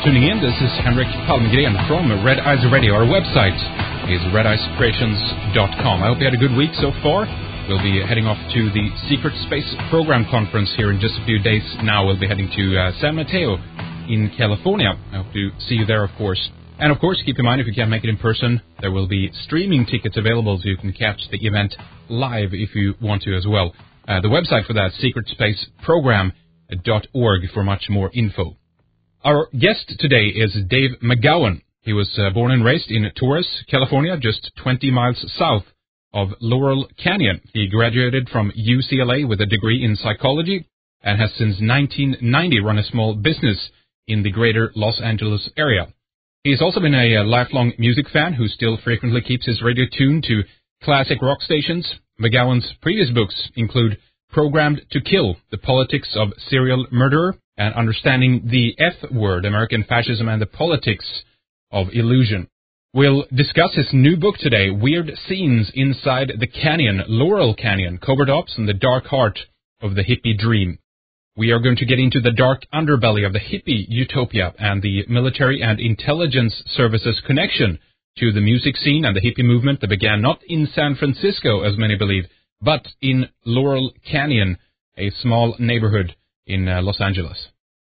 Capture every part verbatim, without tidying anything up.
tuning in. This is Henrik Palmgren from Red Eyes Radio. Our website is red eyes creations dot com. I hope you had a good week so far. We'll be heading off to the Secret Space Program Conference here in just a few days now. We'll be heading to uh, San Mateo in California. I hope to see you there, of course. And, of course, keep in mind, if you can't make it in person, there will be streaming tickets available so you can catch the event live if you want to as well. Uh, the website for that, secret space program dot org, for much more info. Our guest today is Dave McGowan. He was uh, born and raised in Torres, California, just twenty miles south of Laurel Canyon. He graduated from U C L A with a degree in psychology and has since nineteen ninety run a small business in the greater Los Angeles area. He's also been a, a lifelong music fan who still frequently keeps his radio tuned to classic rock stations. McGowan's previous books include Programmed to Kill, The Politics of Serial Murderer, and Understanding the F Word, American Fascism and the Politics of Illusion. We'll discuss his new book today, Weird Scenes Inside the Canyon, Laurel Canyon, Covert Ops and the Dark Heart of the Hippie Dream. We are going to get into the dark underbelly of the hippie utopia and the military and intelligence services connection to the music scene and the hippie movement that began not in San Francisco, as many believe, but in Laurel Canyon, a small neighborhood in uh, Los Angeles.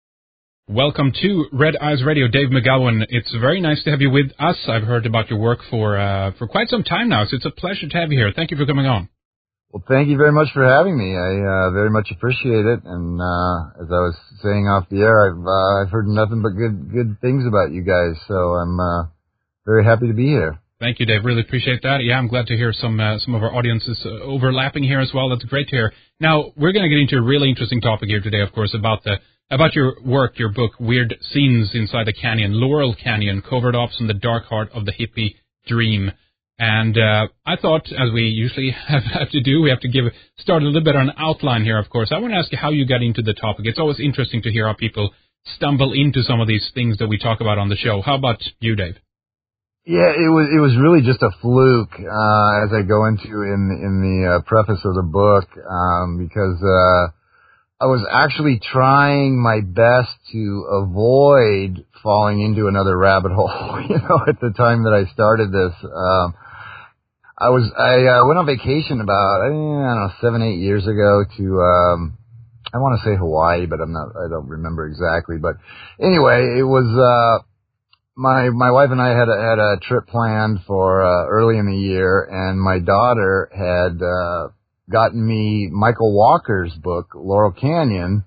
Welcome to Red Eyes Radio, Dave McGowan. It's very nice to have you with us. I've heard about your work for uh, for quite some time now, so it's a pleasure to have you here. Thank you for coming on. Well, thank you very much for having me. I uh, very much appreciate it. And uh, as I was saying off the air, I've uh, I've heard nothing but good good things about you guys. So I'm uh, very happy to be here. Thank you, Dave. Really appreciate that. Yeah, I'm glad to hear some uh, some of our audiences uh, overlapping here as well. That's great to hear. Now, we're going to get into a really interesting topic here today, of course, about the about your work, your book, Weird Scenes Inside the Canyon, Laurel Canyon, Covert Ops and the Dark Heart of the Hippie Dream. And uh, I thought, as we usually have, have to do, we have to give start a little bit on an outline here, of course. I want to ask you how you got into the topic. It's always interesting to hear how people stumble into some of these things that we talk about on the show. How about you, Dave? Yeah, it was it was really just a fluke, uh, as I go into in in the uh, preface of the book, um, because uh, I was actually trying my best to avoid falling into another rabbit hole. You know, at the time that I started this, um, I was I uh, went on vacation about I don't know seven eight years ago to um, I want to say Hawaii, but I'm not I don't remember exactly. But anyway, it was. Uh, My my wife and I had a, had a trip planned for uh, early in the year, and my daughter had uh, gotten me Michael Walker's book, Laurel Canyon,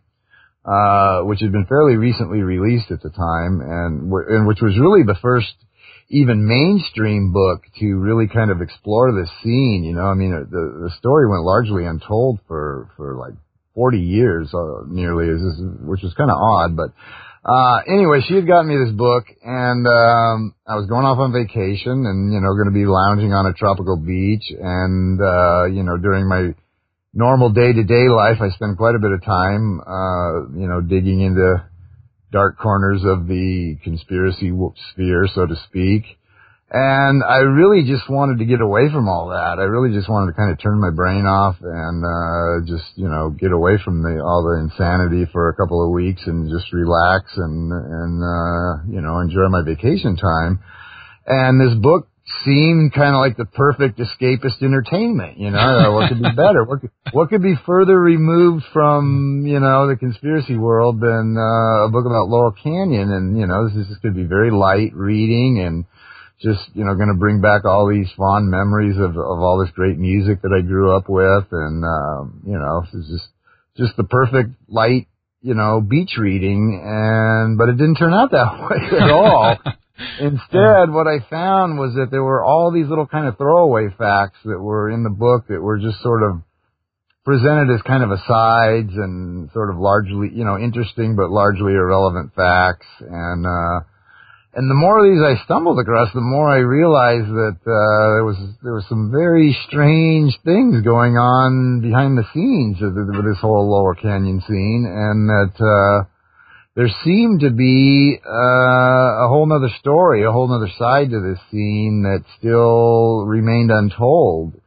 uh, which had been fairly recently released at the time, and, w- and which was really the first even mainstream book to really kind of explore this scene. You know, I mean, the the story went largely untold for for like forty years, uh, nearly, which is kind of odd, but. Uh, anyway, she had gotten me this book, and um, I was going off on vacation and, you know, going to be lounging on a tropical beach. And, uh, you know, during my normal day-to-day life, I spend quite a bit of time, uh, you know, digging into dark corners of the conspiracy sphere, so to speak. And I really just wanted to get away from all that. I really just wanted to kind of turn my brain off and uh just, you know, get away from the all the insanity for a couple of weeks and just relax and and uh you know, enjoy my vacation time. And this book seemed kind of like the perfect escapist entertainment, you know. What could be better? What could, what could be further removed from, you know, the conspiracy world than uh, a book about Laurel Canyon? And, you know, this is could be very light reading and just, you know, going to bring back all these fond memories of, of all this great music that I grew up with. And, um, you know, it's just, just the perfect light, you know, beach reading. And, but it didn't turn out that way at all. Instead, what I found was that there were all these little kind of throwaway facts that were in the book that were just sort of presented as kind of asides and sort of largely, you know, interesting but largely irrelevant facts. And, uh, And the more of these I stumbled across, the more I realized that uh, there was there was some very strange things going on behind the scenes of this whole Lower Canyon scene, and that uh, there seemed to be uh, a whole other story, a whole other side to this scene that still remained untold.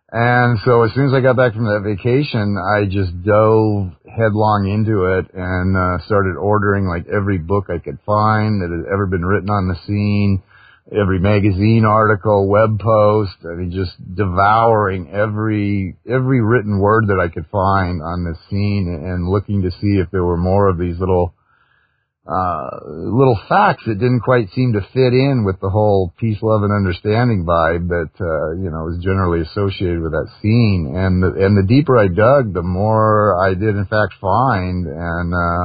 And so as soon as I got back from that vacation, I just dove headlong into it and uh, started ordering like every book I could find that had ever been written on the scene, every magazine article, web post. I mean, just devouring every every written word that I could find on the scene and looking to see if there were more of these little Uh, little facts that didn't quite seem to fit in with the whole peace, love, and understanding vibe that, uh, you know, was generally associated with that scene. And the, and the deeper I dug, the more I did in fact find. And, uh,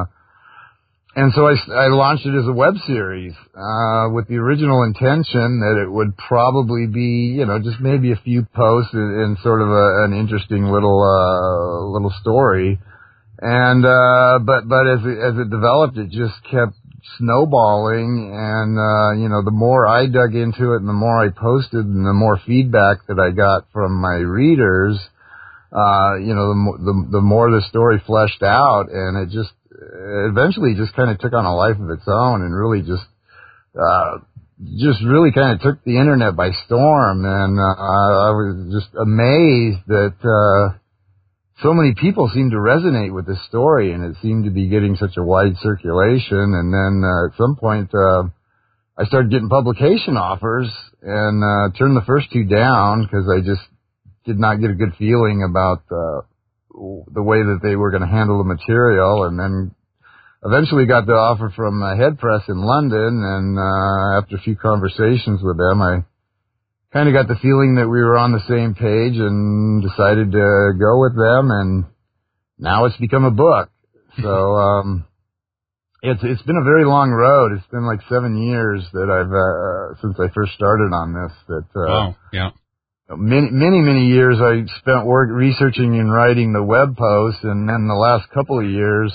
and so I, I launched it as a web series, uh, with the original intention that it would probably be, you know, just maybe a few posts and, and sort of a, an interesting little, uh, little story. And, uh, but, but as it, as it developed, it just kept snowballing. And, uh, you know, the more I dug into it and the more I posted and the more feedback that I got from my readers, uh, you know, the, the, the more the story fleshed out, and it just eventually just kind of took on a life of its own and really just, uh, just really kind of took the internet by storm. And, uh, I was just amazed that, uh, so many people seemed to resonate with this story, and it seemed to be getting such a wide circulation. And then uh, at some point, uh, I started getting publication offers and uh, turned the first two down because I just did not get a good feeling about uh, the way that they were going to handle the material. And then eventually got the offer from uh, Head Press in London, and uh, after a few conversations with them, I kind of got the feeling that we were on the same page and decided to go with them, and now it's become a book. So, um, it's, it's been a very long road. It's been like seven years that I've, uh, since I first started on this, that, uh, wow, yeah. many, many, many years I spent work researching and writing the web posts, and then the last couple of years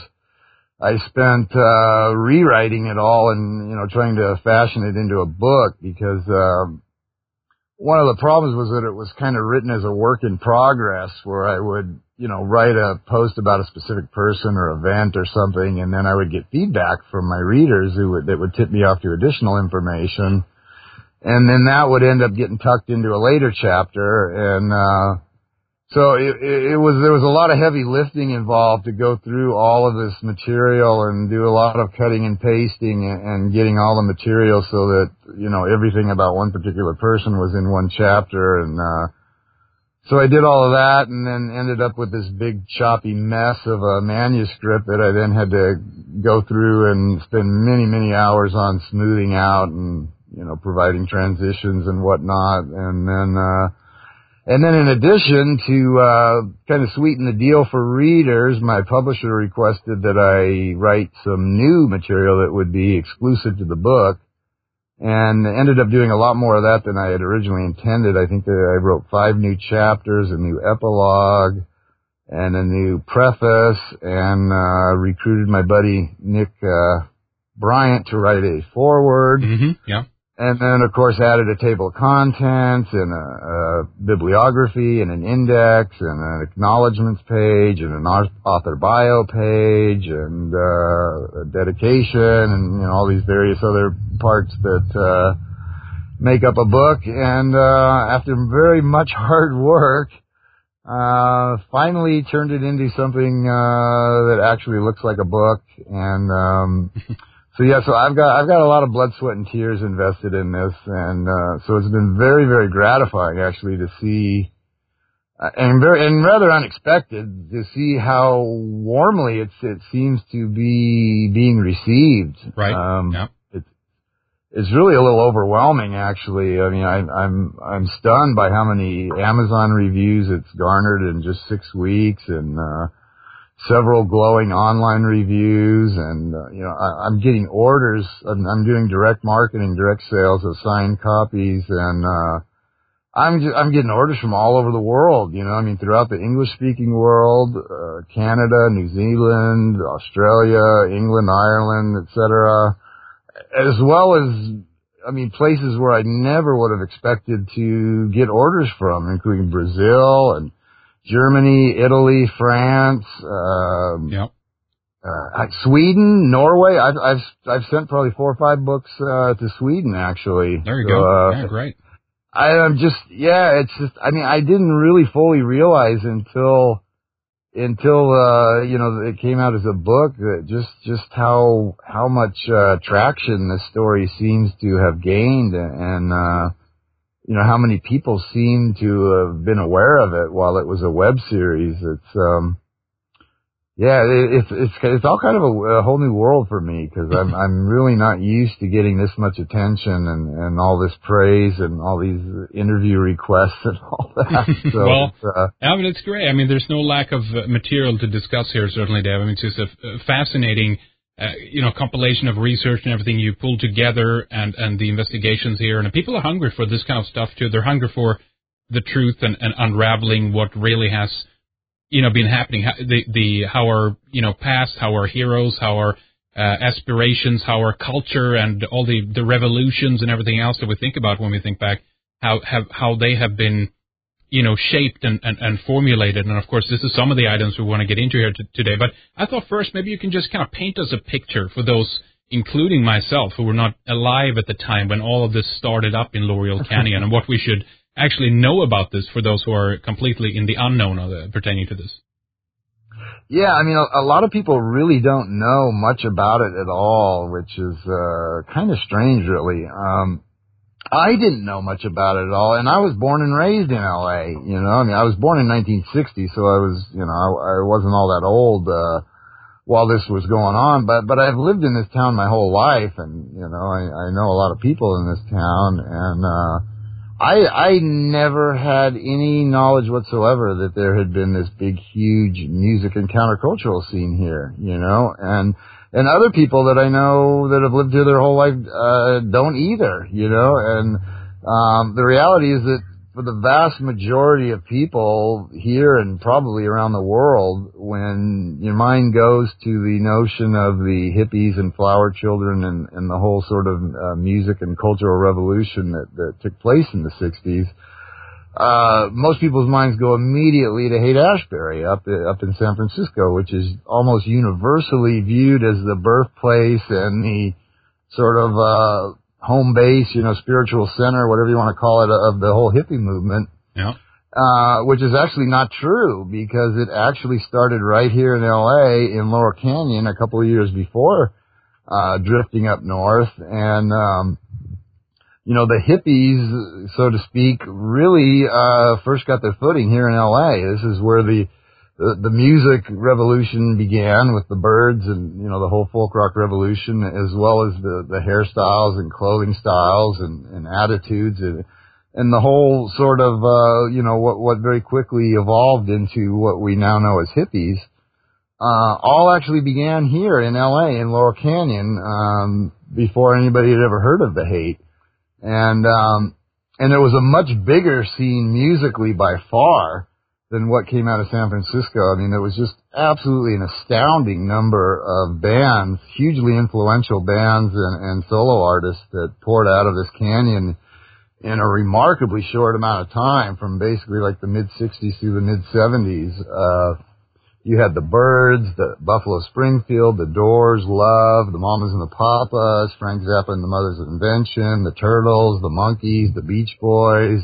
I spent, uh, rewriting it all and, you know, trying to fashion it into a book because, um, one of the problems was that it was kind of written as a work in progress, where I would, you know, write a post about a specific person or event or something, and then I would get feedback from my readers who would, that would tip me off to additional information. And then that would end up getting tucked into a later chapter. And, uh, so it, it was, there was a lot of heavy lifting involved to go through all of this material and do a lot of cutting and pasting and, and getting all the material so that, you know, everything about one particular person was in one chapter. And, uh, so I did all of that and then ended up with this big choppy mess of a manuscript that I then had to go through and spend many, many hours on smoothing out and, you know, providing transitions and whatnot. And then, uh, And then in addition to, uh, kind of sweeten the deal for readers, my publisher requested that I write some new material that would be exclusive to the book, and ended up doing a lot more of that than I had originally intended. I think that I wrote five new chapters, a new epilogue, and a new preface, and, uh, recruited my buddy Nick, uh, Bryant to write a foreword. Mm-hmm. Yeah. And then, of course, added a table of contents and a, a bibliography and an index and an acknowledgments page and an author bio page and uh, a dedication and, you know, all these various other parts that uh, make up a book. And uh, after very much hard work, uh, finally turned it into something uh, that actually looks like a book. And um So yeah, so I've got, I've got a lot of blood, sweat, and tears invested in this, and, uh, so it's been very, very gratifying actually to see, uh, and very, and rather unexpected to see how warmly it's, it seems to be being received. Right. Um, yeah. it's, it's really a little overwhelming actually. I mean, I, I'm, I'm stunned by how many Amazon reviews it's garnered in just six weeks and, uh, several glowing online reviews, and, uh, you know, I, I'm getting orders. I'm, I'm doing direct marketing, direct sales of signed copies, and, uh, I'm just, I'm getting orders from all over the world, you know, I mean, throughout the English-speaking world, uh, Canada, New Zealand, Australia, England, Ireland, et cetera, as well as, I mean, places where I never would have expected to get orders from, including Brazil and Germany, Italy, France, um, yep. uh, Sweden, Norway. I've, I've, I've sent probably four or five books, uh, to Sweden actually. There you so, go. Uh, yeah, great. I, I'm just, yeah, it's just, I mean, I didn't really fully realize until, until, uh, you know, it came out as a book that just, just how, how much, uh, traction this story seems to have gained and, uh, you know, how many people seem to have been aware of it while it was a web series. It's, um, Yeah, it's it's it's all kind of a, a whole new world for me because I'm I'm really not used to getting this much attention and and all this praise and all these interview requests and all that. So well, it's, uh, I mean, it's great. I mean, there's no lack of uh, material to discuss here, certainly, Dave. I mean, it's just a, a fascinating, uh, you know, compilation of research and everything you pulled together and and the investigations here. And people are hungry for this kind of stuff too. They're hungry for the truth and, and unraveling what really has, you know, been happening, how, the, the, how our, you know, past, how our heroes, how our uh, aspirations, how our culture and all the, the revolutions and everything else that we think about when we think back, how have, how they have been, you know, shaped and, and, and formulated. And of course, this is some of the items we want to get into here t- today. But I thought first maybe you can just kind of paint us a picture for those, including myself, who were not alive at the time when all of this started up in Laurel Canyon and what we should actually know about this for those who are completely in the unknown of the, pertaining to this. Yeah, I mean, a, a lot of people really don't know much about it at all, which is uh, kind of strange, really. Um, I didn't know much about it at all, and I was born and raised in L A. You know, I mean, I was born in nineteen sixty, so I was, you know, I, I wasn't all that old uh, while this was going on. But but I've lived in this town my whole life, and you know, I, I know a lot of people in this town, and uh, I I never had any knowledge whatsoever that there had been this big, huge music and countercultural scene here, you know, and and other people that I know that have lived here their whole life uh don't either, you know, and um the reality is that for the vast majority of people here and probably around the world, when your mind goes to the notion of the hippies and flower children and, and the whole sort of uh, music and cultural revolution that, that took place in the sixties, uh, most people's minds go immediately to Haight-Ashbury up, up in San Francisco, which is almost universally viewed as the birthplace and the sort of, uh, home base, you know, spiritual center, whatever you want to call it, of the whole hippie movement. Yeah. Uh, which is actually not true because it actually started right here in L A in Laurel Canyon a couple of years before, uh, drifting up north. And, um, you know, the hippies, so to speak, really, uh, first got their footing here in L A. This is where the, The, the music revolution began with the Byrds and, you know, the whole folk rock revolution, as well as the, the hairstyles and clothing styles and, and attitudes and, and the whole sort of, uh, you know, what, what very quickly evolved into what we now know as hippies, uh, all actually began here in L A in Laurel Canyon, um, before anybody had ever heard of the Haight. And, um, and it was a much bigger scene musically by far than what came out of San Francisco. I mean, there was just absolutely an astounding number of bands, hugely influential bands and, and solo artists that poured out of this canyon in a remarkably short amount of time, from basically like the mid-sixties through the mid-seventies. Uh, you had the Byrds, the Buffalo Springfield, the Doors, Love, the Mamas and the Papas, Frank Zappa and the Mothers of Invention, the Turtles, the Monkees, the Beach Boys,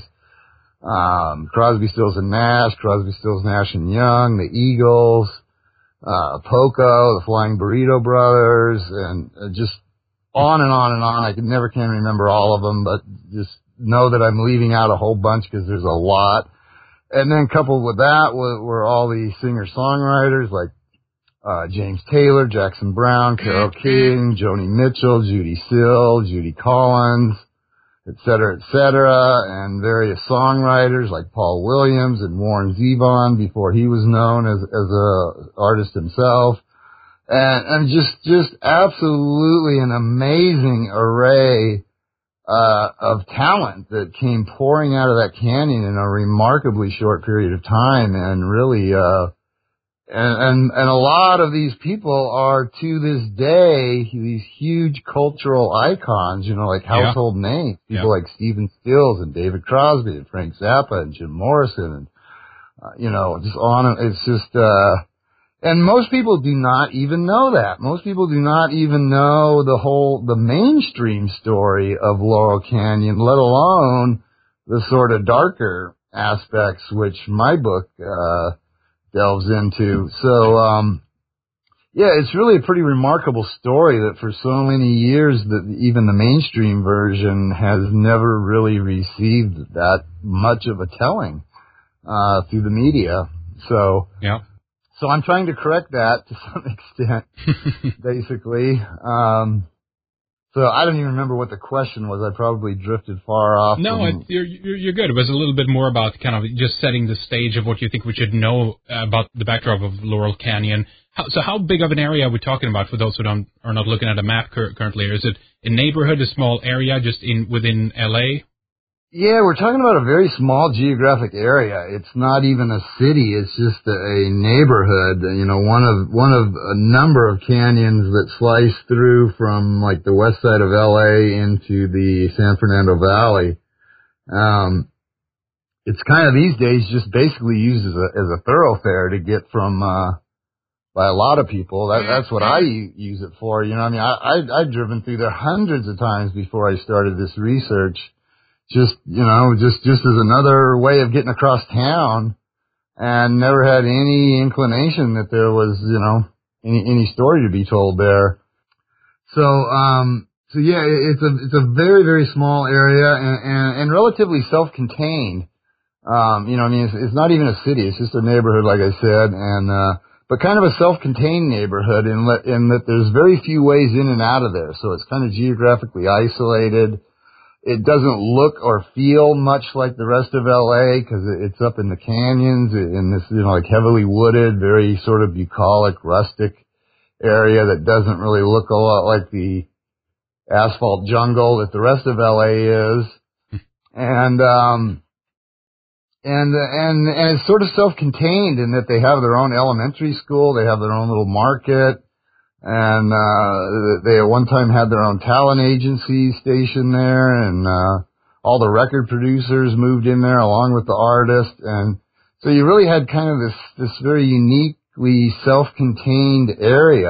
Um, Crosby, Stills and Nash, Crosby, Stills, Nash and Young, the Eagles, uh, Poco, the Flying Burrito Brothers, and uh, just on and on and on. I can never can remember all of them, but just know that I'm leaving out a whole bunch because there's a lot. And then coupled with that were, were all the singer-songwriters like uh, James Taylor, Jackson Browne, Carole King, Joni Mitchell, Judy Sill, Judy Collins, et cetera, et cetera, and various songwriters like Paul Williams and Warren Zevon before he was known as as a artist himself, and and just just absolutely an amazing array uh of talent that came pouring out of that canyon in a remarkably short period of time, and really uh And, and, and a lot of these people are, to this day, these huge cultural icons, you know, like household yeah. names. People yeah. like Stephen Stills and David Crosby and Frank Zappa and Jim Morrison and, uh, you know, just on and it's just, uh, and most people do not even know that. Most people do not even know the whole, the mainstream story of Laurel Canyon, let alone the sort of darker aspects, which my book uh, delves into. So, um, yeah, it's really a pretty remarkable story that for so many years that even the mainstream version has never really received that much of a telling uh, through the media. So, yeah. So I'm trying to correct that to some extent, basically. Um, so I don't even remember what the question was. I probably drifted far off. No, from... it, you're, you're good. It was a little bit more about kind of just setting the stage of what you think we should know about the backdrop of Laurel Canyon. How, so how big of an area are we talking about for those who don't, are not looking at a map cur- currently? Is it a neighborhood, a small area just in within L A? Yeah, we're talking about a very small geographic area. It's not even a city. It's just a, a neighborhood. You know, one of one of a number of canyons that slice through from like the west side of L A into the San Fernando Valley. Um, it's kind of these days just basically used as a as a thoroughfare to get from uh, by a lot of people. That, that's what I use it for. You know, I mean, I, I I've driven through there hundreds of times before I started this research. Just, you know, just, just as another way of getting across town, and never had any inclination that there was, you know, any, any story to be told there. So, um, so yeah, it's a, it's a very, very small area and, and, and relatively self-contained. Um, you know, I mean, it's, it's not even a city. It's just a neighborhood, like I said, and, uh, but kind of a self-contained neighborhood in, le- in that there's very few ways in and out of there. So it's kind of geographically isolated. It doesn't look or feel much like the rest of L A because it's up in the canyons in this, you know, like heavily wooded, very sort of bucolic, rustic area that doesn't really look a lot like the asphalt jungle that the rest of L A is. And, um, and, and, and it's sort of self-contained in that they have their own elementary school, they have their own little market. And, uh, they at one time had their own talent agency stationed there, and, uh, all the record producers moved in there along with the artists. And so you really had kind of this, this very uniquely self-contained area,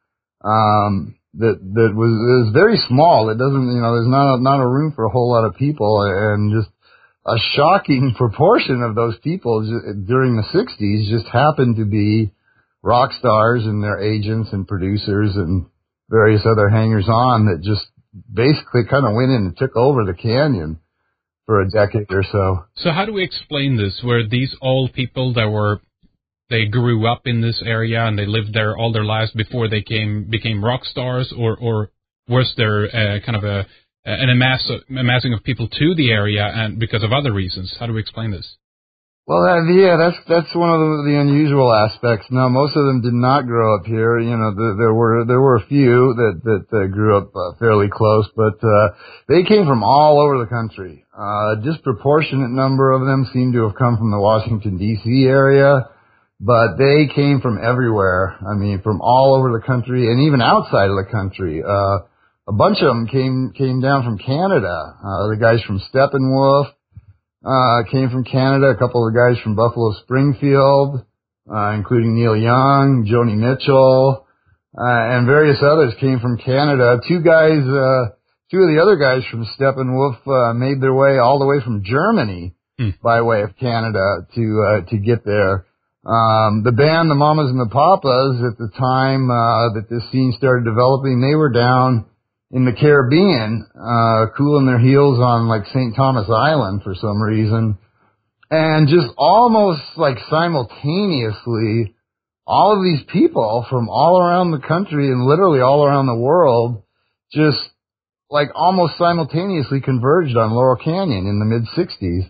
um, that, that was, was very small. It doesn't, you know, there's not a, not a room for a whole lot of people, and just a shocking proportion of those people during the sixties just happened to be rock stars and their agents and producers and various other hangers-on that just basically kind of went in and took over the canyon for a decade or so. So how do we explain this? Were these all people that were, they grew up in this area and they lived there all their lives before they came became rock stars, or, or was there uh, kind of a an amass, amassing of people to the area and because of other reasons? How do we explain this? Well, uh, yeah, that's that's one of the, the unusual aspects. No, most of them did not grow up here. You know, the, there were there were a few that that uh, grew up uh, fairly close, but uh, they came from all over the country. Uh, a disproportionate number of them seem to have come from the Washington D C area, but they came from everywhere. I mean, from all over the country and even outside of the country. Uh, a bunch of them came came down from Canada. Uh, the guys from Steppenwolf. Uh, came from Canada, a couple of the guys from Buffalo Springfield, uh, including Neil Young, Joni Mitchell, uh, and various others came from Canada. Two guys, uh, two of the other guys from Steppenwolf, uh, made their way all the way from Germany hmm. by way of Canada to, uh, to get there. Um, the band, the Mamas and the Papas, at the time, uh, that this scene started developing, they were down in the Caribbean, uh, cooling their heels on like Saint Thomas Island for some reason. And just almost like simultaneously, all of these people from all around the country and literally all around the world just like almost simultaneously converged on Laurel Canyon in the mid sixties.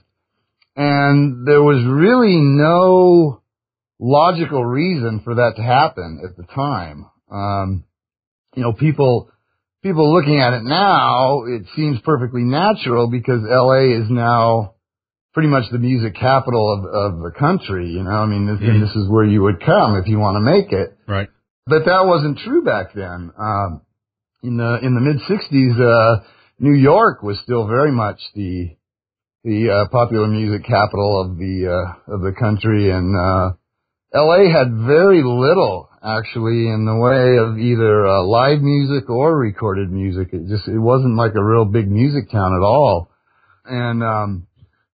And there was really no logical reason for that to happen at the time. Um, you know, people, People looking at it now, it seems perfectly natural because L A is now pretty much the music capital of, of the country, you know. I mean, this, mm. and this is where you would come if you want to make it. Right. But that wasn't true back then. Um, in the in the mid sixties, uh, New York was still very much the the uh, popular music capital of the uh, of the country, and uh, L A had very little actually in the way of either uh, live music or recorded music. It just, it wasn't like a real big music town at all. And, um,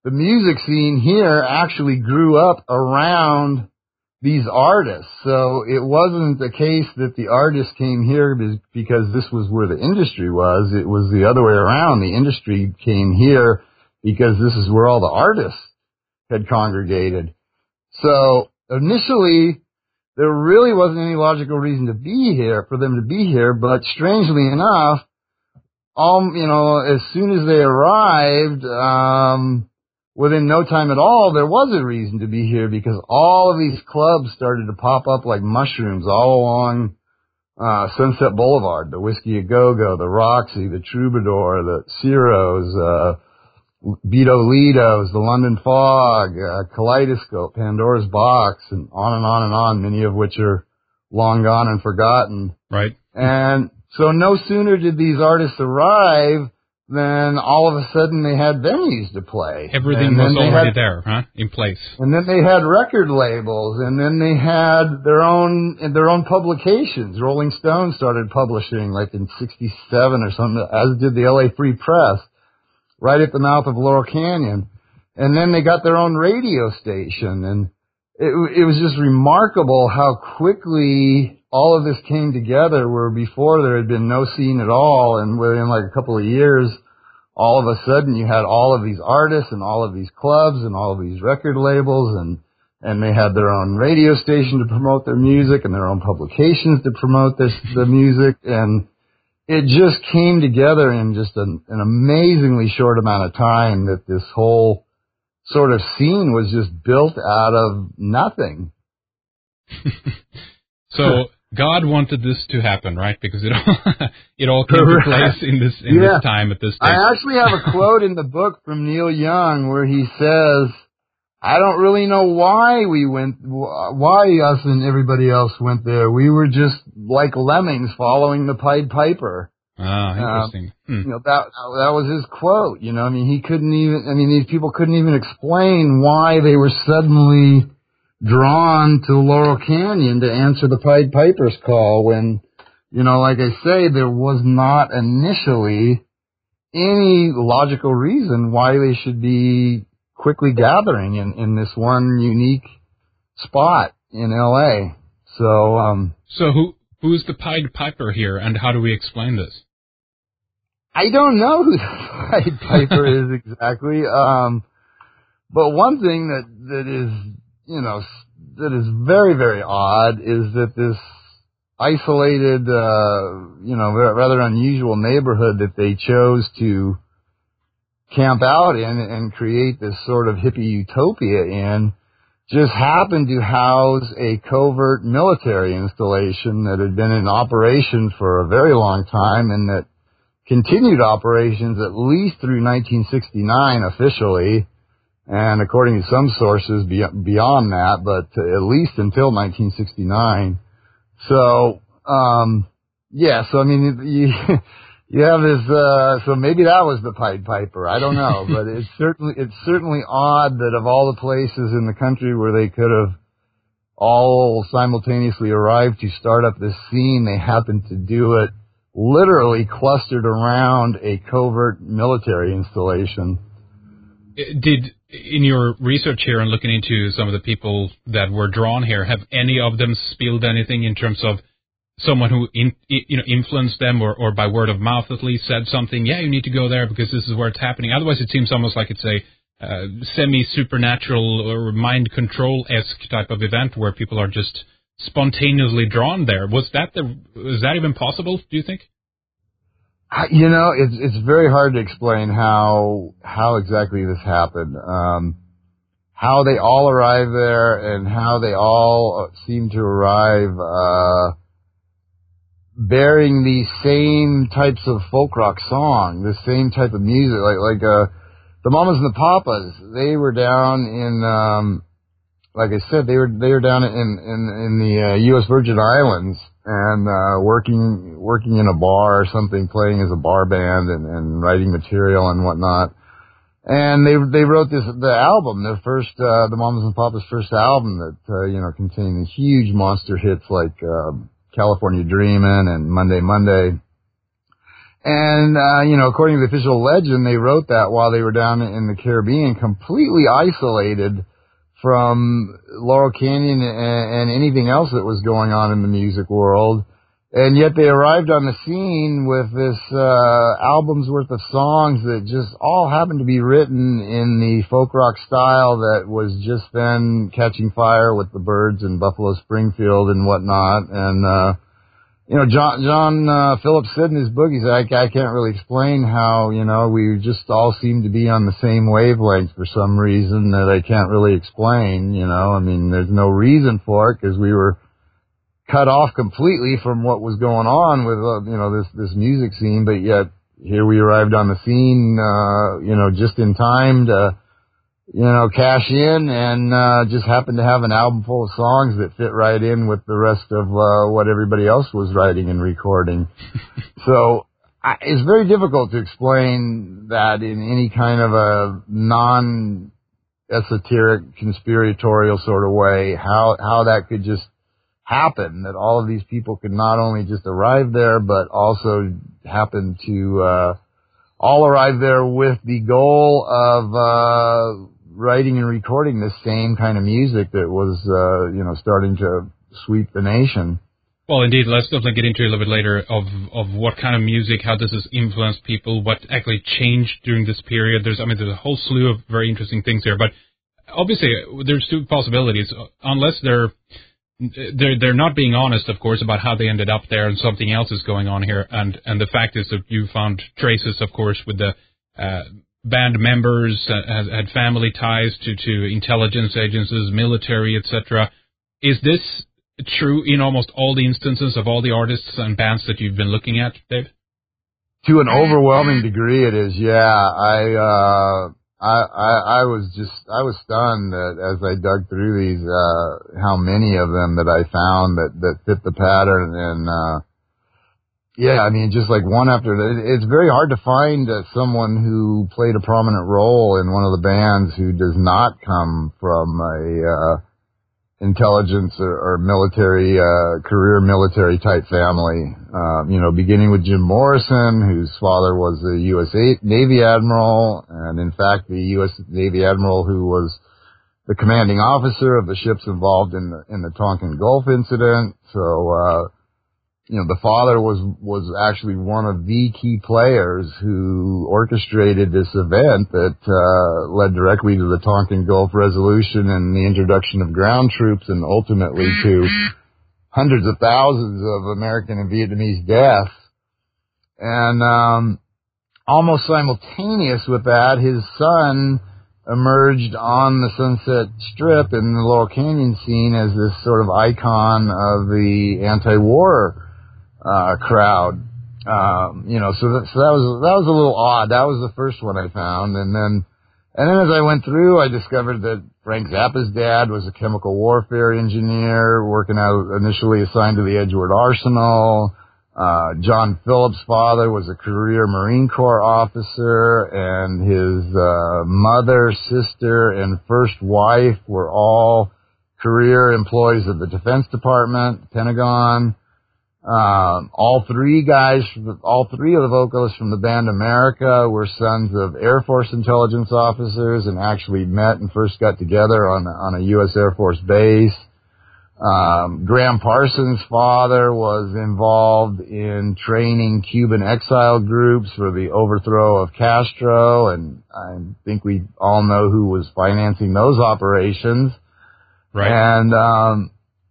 the music scene here actually grew up around these artists. So it wasn't the case that the artists came here because this was where the industry was. It was the other way around. The industry came here because this is where all the artists had congregated. So initially, there really wasn't any logical reason to be here, for them to be here, but strangely enough, all, you know, as soon as they arrived, um, within no time at all, there was a reason to be here because all of these clubs started to pop up like mushrooms all along uh Sunset Boulevard, the Whiskey A Go-Go, the Roxy, the Troubadour, the Ciro's, uh Beto Lido's, the London Fog, uh, Kaleidoscope, Pandora's Box, and on and on and on, many of which are long gone and forgotten. Right. And so no sooner did these artists arrive than all of a sudden they had venues to play. Everything was already had, there, huh? In place. And then they had record labels, and then they had their own their own publications. Rolling Stone started publishing like in sixty-seven or something, as did the L A Free Press, right at the mouth of Laurel Canyon. And then they got their own radio station, and it, it was just remarkable how quickly all of this came together, where before there had been no scene at all, and within like a couple of years, all of a sudden you had all of these artists and all of these clubs and all of these record labels, and and they had their own radio station to promote their music and their own publications to promote this the music, and it just came together in just an, an amazingly short amount of time that this whole sort of scene was just built out of nothing. So God wanted this to happen, right? Because it all it all came to place in this in yeah. this time at this stage. I actually have a quote in the book from Neil Young where he says, "I don't really know why we went, why us and everybody else went there. We were just like lemmings following the Pied Piper." Ah, interesting. Um, hmm. You know, that that was his quote. You know, I mean, he couldn't even. I mean, these people couldn't even explain why they were suddenly drawn to Laurel Canyon to answer the Pied Piper's call when, you know, like I say, there was not initially any logical reason why they should be quickly gathering in, in this one unique spot in L A. So, um, so who who's the Pied Piper here, and how do we explain this? I don't know who the Pied Piper is exactly. Um, but one thing that, that is, you know, that is very, very odd is that this isolated, uh, you know, rather unusual neighborhood that they chose to camp out in and create this sort of hippie utopia in just happened to house a covert military installation that had been in operation for a very long time and that continued operations at least through nineteen sixty-nine officially, and according to some sources beyond that, but at least until nineteen sixty-nine. So, um, yeah, so I mean, you, you have this, uh, so maybe that was the Pied Piper. I don't know, but it's certainly, it's certainly odd that of all the places in the country where they could have all simultaneously arrived to start up this scene, they happened to do it literally clustered around a covert military installation. Did, in your research here and looking into some of the people that were drawn here, have any of them spilled anything in terms of someone who in, you know influenced them, or, or by word of mouth at least said something, yeah, you need to go there because this is where it's happening? Otherwise it seems almost like it's a uh, semi-supernatural or mind control-esque type of event where people are just spontaneously drawn there. Was that the was that even possible, do you think? You know, it's it's very hard to explain how how exactly this happened. Um, how they all arrived there and how they all seem to arrive uh, bearing these same types of folk rock song, the same type of music, like like uh, the Mamas and the Papas. They were down in, um, like I said, they were they were down in in, in the uh, U S Virgin Islands. And, uh, working, working in a bar or something, playing as a bar band and, and writing material and whatnot. And they, they wrote this, the album, their first, uh, the Mamas and Papas' first album that, uh, you know, contained huge monster hits like, uh, California Dreamin' and Monday Monday. And, uh, you know, according to the official legend, they wrote that while they were down in the Caribbean, completely isolated from Laurel Canyon and, and anything else that was going on in the music world. And yet they arrived on the scene with this uh album's worth of songs that just all happened to be written in the folk rock style that was just then catching fire with the Byrds and Buffalo Springfield and whatnot. And, uh, you know, John, John, uh, Phillips said in his boogies, I, I can't really explain how, you know, we just all seem to be on the same wavelength for some reason that I can't really explain, you know. I mean, there's no reason for it because we were cut off completely from what was going on with, uh, you know, this, this music scene, but yet here we arrived on the scene, uh, you know, just in time to, you know, cash in and, uh, just happened to have an album full of songs that fit right in with the rest of, uh, what everybody else was writing and recording. So I, it's very difficult to explain that in any kind of a non esoteric conspiratorial sort of way, how, how that could just happen, that all of these people could not only just arrive there, but also happen to uh all arrive there with the goal of uh writing and recording the same kind of music that was, uh you know, starting to sweep the nation. Well, indeed, let's definitely get into a little bit later of, of what kind of music, how this has influenced people, what actually changed during this period. There's, I mean, there's a whole slew of very interesting things here, but obviously there's two possibilities. Unless they're They're they're not being honest, of course, about how they ended up there, and something else is going on here. And and the fact is that you found traces, of course, with the uh, band members uh, had, had family ties to to intelligence agencies, military, et cetera. Is this true in almost all the instances of all the artists and bands that you've been looking at, Dave? To an overwhelming degree, it is. Yeah, I. uh I, I, I was just, I was stunned that as I dug through these, uh, how many of them that I found that, that fit the pattern. And, uh, yeah, I mean, just like one after the, it's very hard to find uh, someone who played a prominent role in one of the bands who does not come from a, uh, intelligence or, or military, uh, career military type family. Um, you know, beginning with Jim Morrison, whose father was a U S Navy admiral, and in fact, the U S Navy admiral who was the commanding officer of the ships involved in the, in the Tonkin Gulf incident. So, uh, you know, the father was, was actually one of the key players who orchestrated this event that, uh, led directly to the Tonkin Gulf resolution and the introduction of ground troops and ultimately to hundreds of thousands of American and Vietnamese deaths. And, um, almost simultaneous with that, his son emerged on the Sunset Strip in the Laurel Canyon scene as this sort of icon of the anti-war Uh, crowd, um, you know, so that, so that was, that was a little odd. That was the first one I found. And then, and then as I went through, I discovered that Frank Zappa's dad was a chemical warfare engineer working out, initially assigned to the Edgewood Arsenal. Uh, John Phillips' father was a career Marine Corps officer, and his, uh, mother, sister, and first wife were all career employees of the Defense Department, Pentagon. Um, all three guys, all three of the vocalists from the band America were sons of Air Force intelligence officers and actually met and first got together on, on a U S Air Force base. Um, Graham Parsons' father was involved in training Cuban exile groups for the overthrow of Castro, and I think we all know who was financing those operations. Right. And, um,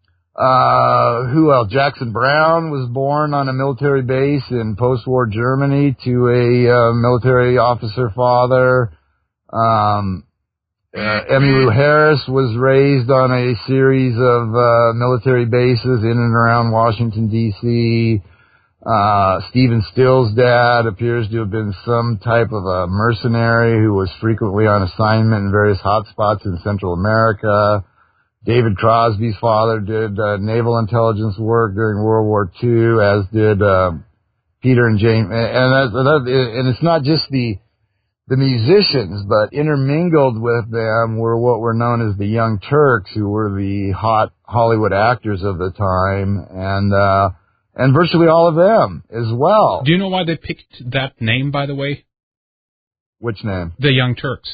Uh, who else? Jackson Brown was born on a military base in post-war Germany to a uh, military officer father. Um, uh, Emmylou Harris was raised on a series of uh, military bases in and around Washington, D C Uh, Stephen Still's dad appears to have been some type of a mercenary who was frequently on assignment in various hotspots in Central America. David Crosby's father did uh, naval intelligence work during World War Two, as did uh, Peter and Jane. And, that, that, and it's not just the the musicians, but intermingled with them were what were known as the Young Turks, who were the hot Hollywood actors of the time. And uh, and virtually all of them as well. Do you know why they picked that name, by the way? Which name? The Young Turks.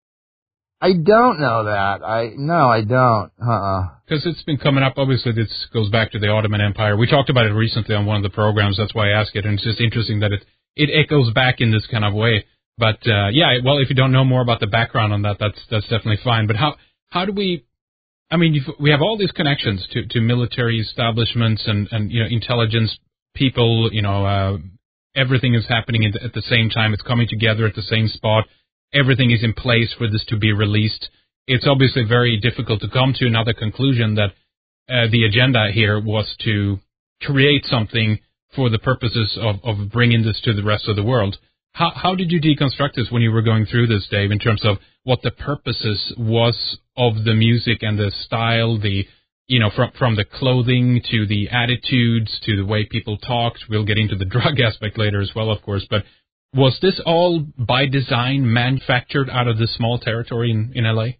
I don't know that. I no, I don't. Uh-uh. Because it's been coming up. Obviously, this goes back to the Ottoman Empire. We talked about it recently on one of the programs. That's why I ask it, and it's just interesting that it it echoes back in this kind of way. But uh, yeah, well, if you don't know more about the background on that, that's that's definitely fine. But how how do we? I mean, you've, we have all these connections to, to military establishments and, and you know intelligence people. You know, uh, everything is happening at the, at the same time. It's coming together at the same spot. Everything is in place for this to be released. It's obviously very difficult to come to another conclusion that uh, the agenda here was to create something for the purposes of, of bringing this to the rest of the world. How, how did you deconstruct this when you were going through this, Dave, in terms of what the purposes was of the music and the style, the you know, from from the clothing to the attitudes to the way people talked? We'll get into the drug aspect later as well, of course, but was this all by design manufactured out of this small territory in, in L A?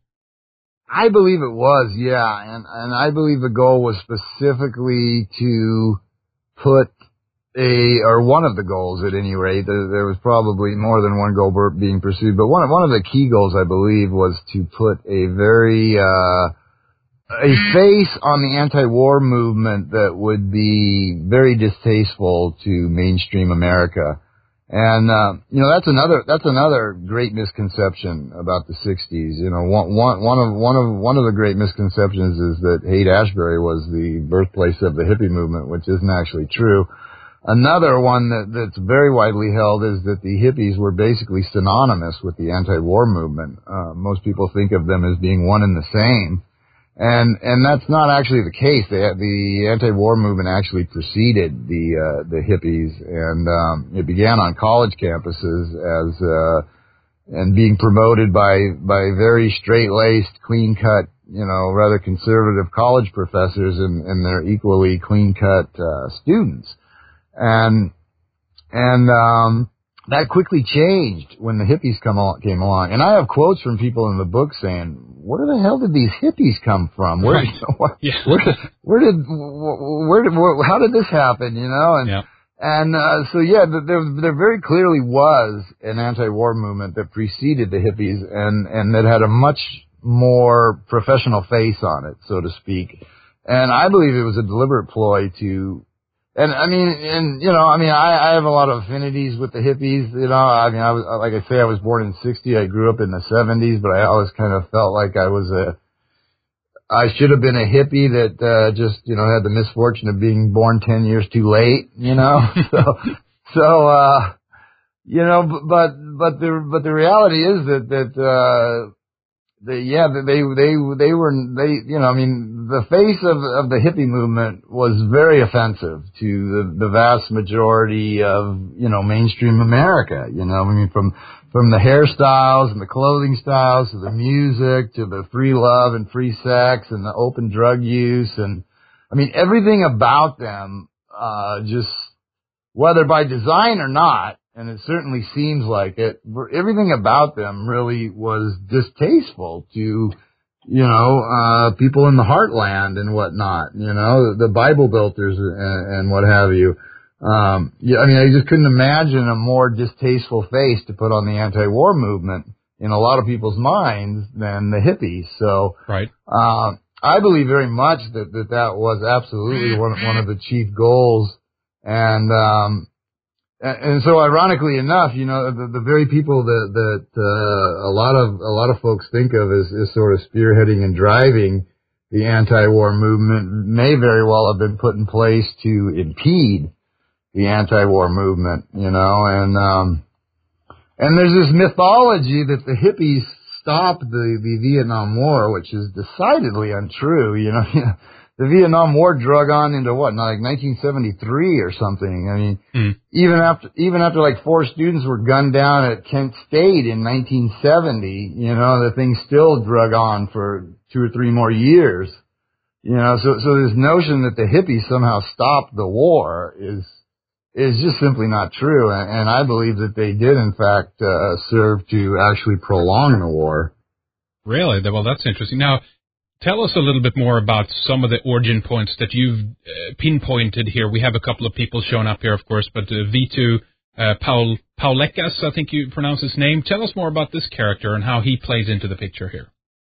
I believe it was, yeah, and and I believe the goal was specifically to put a, or one of the goals at any rate. There, there was probably more than one goal being pursued, but one one of the key goals, I believe, was to put a very uh, a face on the anti-war movement that would be very distasteful to mainstream America. And, uh, you know, that's another, that's another great misconception about the sixties. You know, one, one, one of, one of, one of the great misconceptions is that Haight-Ashbury was the birthplace of the hippie movement, which isn't actually true. Another one that, that's very widely held is that the hippies were basically synonymous with the anti-war movement. Uh, most people think of them as being one and the same. And, and that's not actually the case. The, the anti-war movement actually preceded the, uh, the hippies, and, um, it began on college campuses as, uh, and being promoted by, by very straight-laced, clean-cut, you know, rather conservative college professors and, and their equally clean-cut, uh, students. And, and, um, that quickly changed when the hippies come al- came along. And I have quotes from people in the book saying, where the hell did these hippies come from? Where, right. where, yeah. where, did, where did, where did, where, how did this happen, you know? And, yeah. and, uh, so yeah, there, there very clearly was an anti-war movement that preceded the hippies and, and that had a much more professional face on it, so to speak. And I believe it was a deliberate ploy to, And I mean, and you know, I mean, I, I have a lot of affinities with the hippies. You know, I mean, I was like I say, I was born in sixty. I grew up in the seventies, but I always kind of felt like I was a, I should have been a hippie that uh, just you know had the misfortune of being born ten years too late. You know, so so uh, you know, but but the but the reality is that that. Uh, They, yeah, they, they, they were, they, you know, I mean, the face of, of the hippie movement was very offensive to the, the vast majority of, you know, mainstream America, you know, I mean, from, from the hairstyles and the clothing styles to the music to the free love and free sex and the open drug use. And I mean, everything about them, uh, just, whether by design or not, and it certainly seems like it, everything about them really was distasteful to, you know, uh, people in the heartland and whatnot, you know, the Bible builders and, and what have you. Um, yeah, I mean, I just couldn't imagine a more distasteful face to put on the anti-war movement in a lot of people's minds than the hippies. So, right. uh, I believe very much that, that that was absolutely one, one of the chief goals. And, um, And so, ironically enough, you know, the, the very people that that uh, a lot of a lot of folks think of as, as sort of spearheading and driving the anti-war movement may very well have been put in place to impede the anti-war movement. You know, and um, and there's this mythology that the hippies stopped the the Vietnam War, which is decidedly untrue. You know. The Vietnam War drug on into what, like nineteen seventy-three or something. I mean, mm. even after, even after like four students were gunned down at Kent State in nineteen seventy, you know, the thing still drug on for two or three more years. You know, so, so this notion that the hippies somehow stopped the war is, is just simply not true. And, and I believe that they did, in fact, uh, serve to actually prolong the war. Really? Well, that's interesting. Now, Tell us a little bit more about some of the origin points that you've uh, pinpointed here. We have a couple of people showing up here, of course, but uh, Vitu uh, Paul Paulekas, I think you pronounce his name. Tell us more about this character and how he plays into the picture here.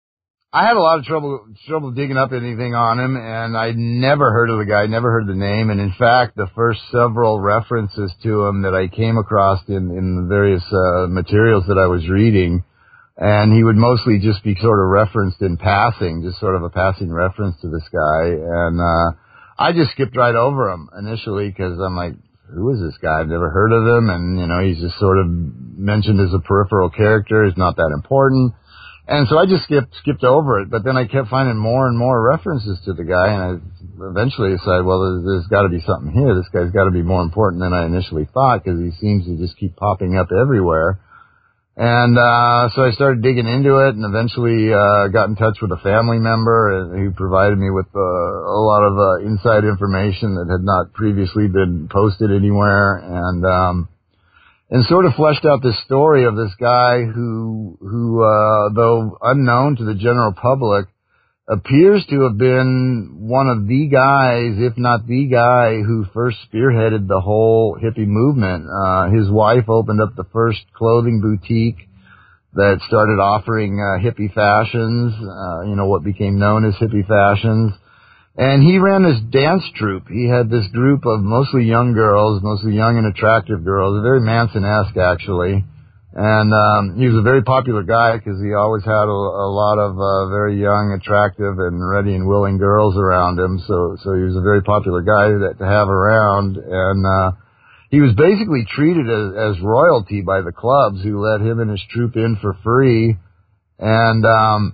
I had a lot of trouble trouble digging up anything on him, and I'd never heard of the guy, never heard the name, and in fact, the first several references to him that I came across in, in the various uh, materials that I was reading, and he would mostly just be sort of referenced in passing, just sort of a passing reference to this guy. And uh I just skipped right over him initially because I'm like, who is this guy? I've never heard of him. And, you know, he's just sort of mentioned as a peripheral character. He's not that important. And so I just skipped skipped over it. But then I kept finding more and more references to the guy. And I eventually decided, well, there's, there's got to be something here. This guy's got to be more important than I initially thought because he seems to just keep popping up everywhere. And uh so I started digging into it and eventually uh got in touch with a family member who provided me with uh, a lot of uh, inside information that had not previously been posted anywhere, and um and sort of fleshed out this story of this guy who who uh though unknown to the general public appears to have been one of the guys, if not the guy, who first spearheaded the whole hippie movement. Uh, his wife opened up the first clothing boutique that started offering uh, hippie fashions, uh, you know, what became known as hippie fashions. And he ran this dance troupe. He had this group of mostly young girls, mostly young and attractive girls, very Manson-esque, actually. And um he was a very popular guy because he always had a, a lot of uh, very young, attractive, and ready and willing girls around him. So so he was a very popular guy that, to have around. And uh he was basically treated as, as royalty by the clubs, who let him and his troupe in for free. And um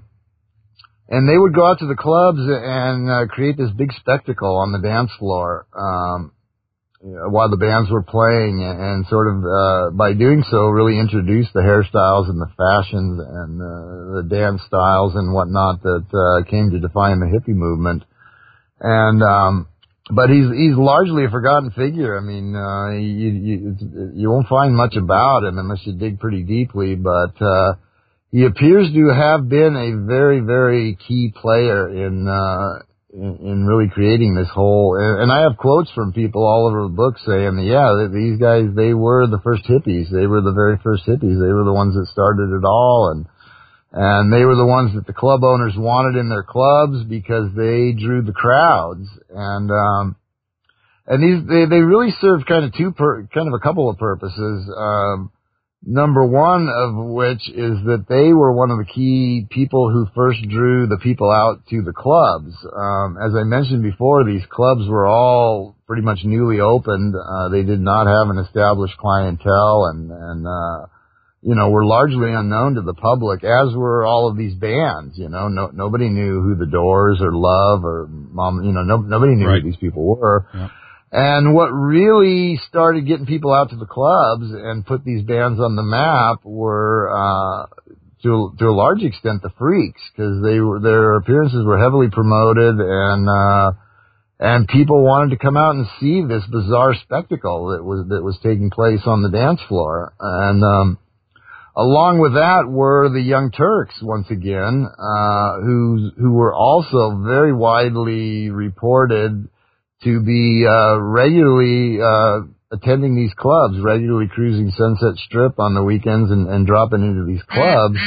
and they would go out to the clubs and uh, create this big spectacle on the dance floor Um while the bands were playing, and sort of, uh, by doing so, really introduced the hairstyles and the fashions and uh, the dance styles and whatnot that uh, came to define the hippie movement. And, um, but he's, he's largely a forgotten figure. I mean, uh, you, you, you won't find much about him unless you dig pretty deeply, but, uh, he appears to have been a very, very key player in, uh, In, in really creating this whole, and, and I have quotes from people all over the book saying, yeah, these guys, they were the first hippies. They were the very first hippies. They were the ones that started it all, and and they were the ones that the club owners wanted in their clubs because they drew the crowds. And um and these they they really served kind of two per, kind of a couple of purposes. Um Number one of which is that they were one of the key people who first drew the people out to the clubs. Um, as I mentioned before, these clubs were all pretty much newly opened. Uh, they did not have an established clientele, and, and uh, you know, were largely unknown to the public, as were all of these bands. You know, no, nobody knew who the Doors or Love or Mom, you know, no, nobody knew right. who these people were. Yeah. And what really started getting people out to the clubs and put these bands on the map were, uh, to, to a large extent, the Freaks, because they were, their appearances were heavily promoted, and, uh, and people wanted to come out and see this bizarre spectacle that was, that was taking place on the dance floor. And, um, along with that were the Young Turks, once again, uh, who, who were also very widely reported to be uh regularly uh attending these clubs, regularly cruising Sunset Strip on the weekends and, and dropping into these clubs.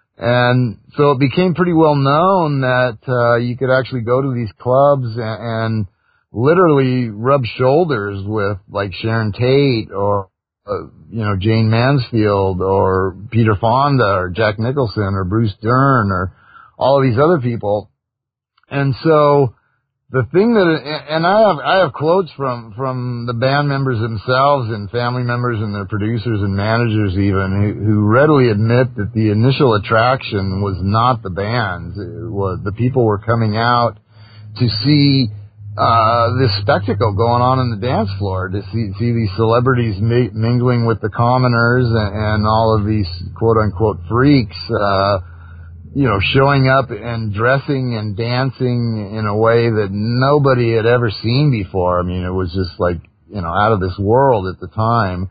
And so it became pretty well known that uh you could actually go to these clubs and, and literally rub shoulders with, like, Sharon Tate or uh, you know, Jane Mansfield or Peter Fonda or Jack Nicholson or Bruce Dern or all of these other people. And so the thing that, and I have, I have quotes from, from the band members themselves and family members and their producers and managers even, who, who readily admit that the initial attraction was not the bands. It was, the people were coming out to see, uh, this spectacle going on in the dance floor, to see, see these celebrities mi- mingling with the commoners and, and all of these quote unquote freaks, uh, you know, showing up and dressing and dancing in a way that nobody had ever seen before. I mean, it was just like, you know, out of this world at the time.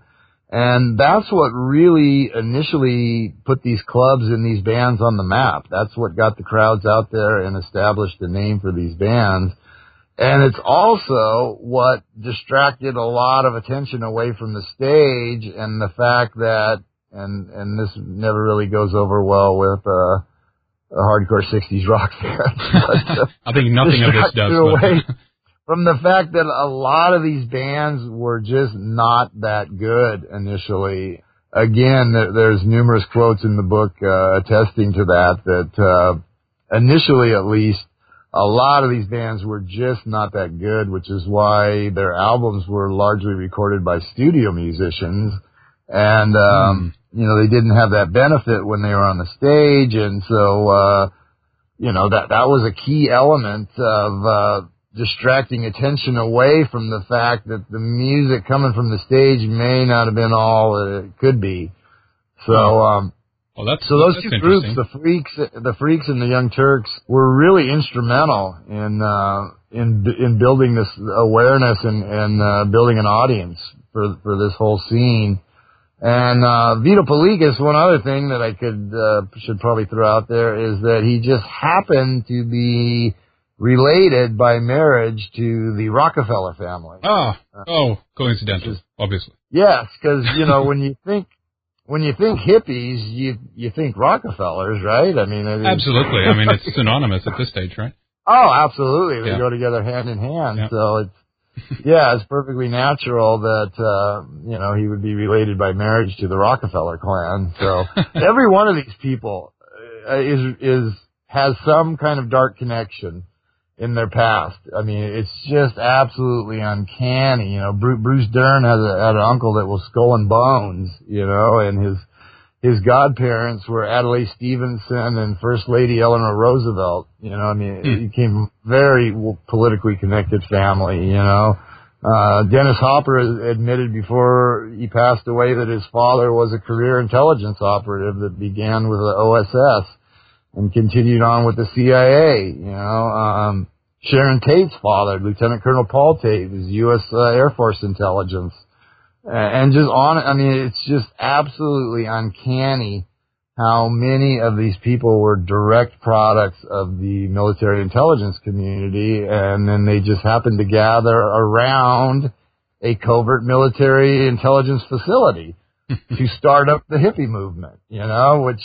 And that's what really initially put these clubs and these bands on the map. That's what got the crowds out there and established a name for these bands. And it's also what distracted a lot of attention away from the stage and the fact that, and, and this never really goes over well with, uh, a hardcore sixties rock fan. But, uh, I think nothing of this does. Away from the fact that a lot of these bands were just not that good initially. Again, there, there's numerous quotes in the book, uh, attesting to that, that, uh, initially at least, a lot of these bands were just not that good, which is why their albums were largely recorded by studio musicians. And, um, mm. you know, they didn't have that benefit when they were on the stage. And so, uh, you know, that, that was a key element of, uh, distracting attention away from the fact that the music coming from the stage may not have been all that it could be. So, um, Well, that's, so those that's two groups, the Freaks, the Freaks and the Young Turks, were really instrumental in uh, in in building this awareness and and uh, building an audience for for this whole scene. And uh, Vito Paligas, one other thing that I could uh, should probably throw out there is that he just happened to be related by marriage to the Rockefeller family. Ah, oh, coincidental, is, obviously. Yes, because you know when you think. When you think hippies, you you think Rockefellers, right? I mean, it, absolutely. I mean, it's synonymous at this stage, right? Oh, absolutely. They yeah. go together hand in hand. Yeah. So it's yeah, it's perfectly natural that uh, you know he would be related by marriage to the Rockefeller clan. So every one of these people uh, is is has some kind of dark connection in their past. I mean, it's just absolutely uncanny. You know, Bruce, Bruce Dern had, a, had an uncle that was Skull and Bones, you know, and his his godparents were Adlai Stevenson and First Lady Eleanor Roosevelt. You know, I mean, mm. he came from a very politically connected family, you know. Uh, Dennis Hopper admitted before he passed away that his father was a career intelligence operative that began with the O S S. And continued on with the C I A, you know. Um, Sharon Tate's father, Lieutenant Colonel Paul Tate, was U S Uh, Air Force intelligence. Uh, and just on, I mean, it's just absolutely uncanny how many of these people were direct products of the military intelligence community, and then they just happened to gather around a covert military intelligence facility to start up the hippie movement, you know, which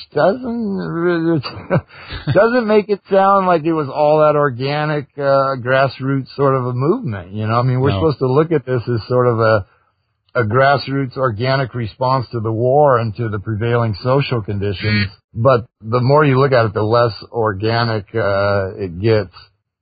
doesn't doesn't make it sound like it was all that organic, uh, grassroots sort of a movement, you know. I mean, we're no. supposed to look at this as sort of a a grassroots organic response to the war and to the prevailing social conditions, but the more you look at it, the less organic uh, it gets.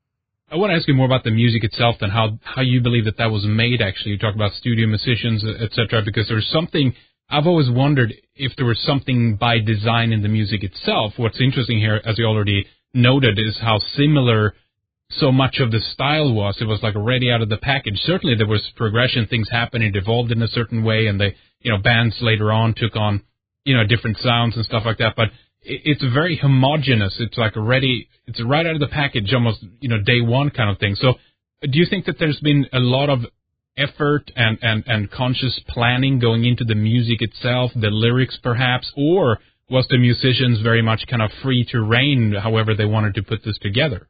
I want to ask you more about the music itself and how how you believe that that was made. Actually, you talk about studio musicians, et cetera, because there's something. I've always wondered if there was something by design in the music itself. What's interesting here, as you already noted, is how similar so much of the style was. It was like ready out of the package. Certainly there was progression, things happened, it evolved in a certain way, and they, you know, bands later on took on, you know, different sounds and stuff like that. But it's very homogenous. It's like ready, it's right out of the package, almost, you know, day one kind of thing. So do you think that there's been a lot of effort and, and, and conscious planning going into the music itself, the lyrics perhaps, or was the musicians very much kind of free to reign however they wanted to put this together?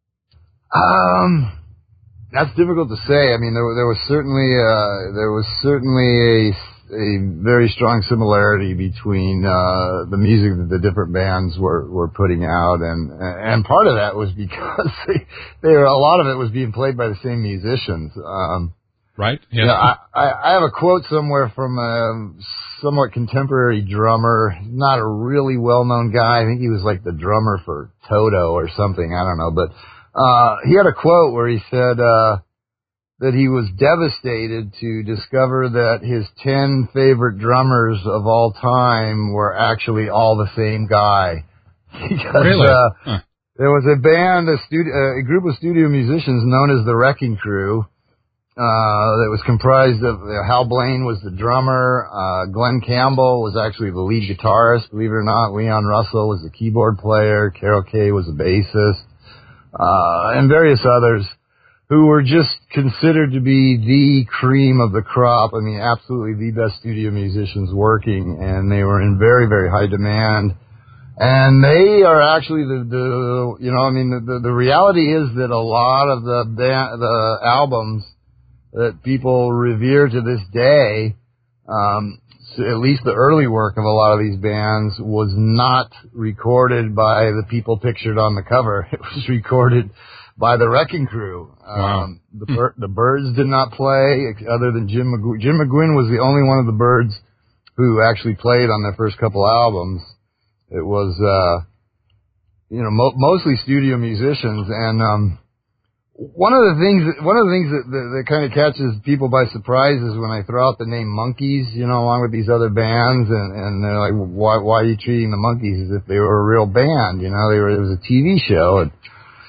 Um, that's difficult to say. I mean, there, there was certainly, uh, there was certainly a, a very strong similarity between, uh, the music that the different bands were, were putting out. And, and part of that was because they, they were, a lot of it was being played by the same musicians. Um, Right. Yeah. You know, I, I, I have a quote somewhere from a somewhat contemporary drummer, not a really well-known guy. I think he was like the drummer for Toto or something. I don't know. But, uh, he had a quote where he said, uh, that he was devastated to discover that his ten favorite drummers of all time were actually all the same guy. because, really? Uh, huh. There was a band, a, studio, a group of studio musicians known as the Wrecking Crew. Uh, that was comprised of uh, Hal Blaine was the drummer, uh, Glenn Campbell was actually the lead guitarist, believe it or not, Leon Russell was the keyboard player, Carol Kay was the bassist, uh, and various others. who were just considered to be the cream of the crop. I mean, absolutely the best studio musicians working, and they were in very, very high demand. And they are actually the, the you know, I mean, the, the, the reality is that a lot of the band, the albums that people revere to this day, um, so at least the early work of a lot of these bands was not recorded by the people pictured on the cover. It was recorded by the Wrecking Crew. Wow. Um, the, bir- the Byrds did not play, other than Jim McGuinn. Jim McGuinn was the only one of the Byrds who actually played on their first couple albums. It was, uh, you know, mo- mostly studio musicians. And um, one of the things, that, one of the things that, that, that kind of catches people by surprise is when I throw out the name Monkees, you know, along with these other bands, and, and they're like, why, why are you treating the Monkees as if they were a real band? You know, they were, it was a T V show. And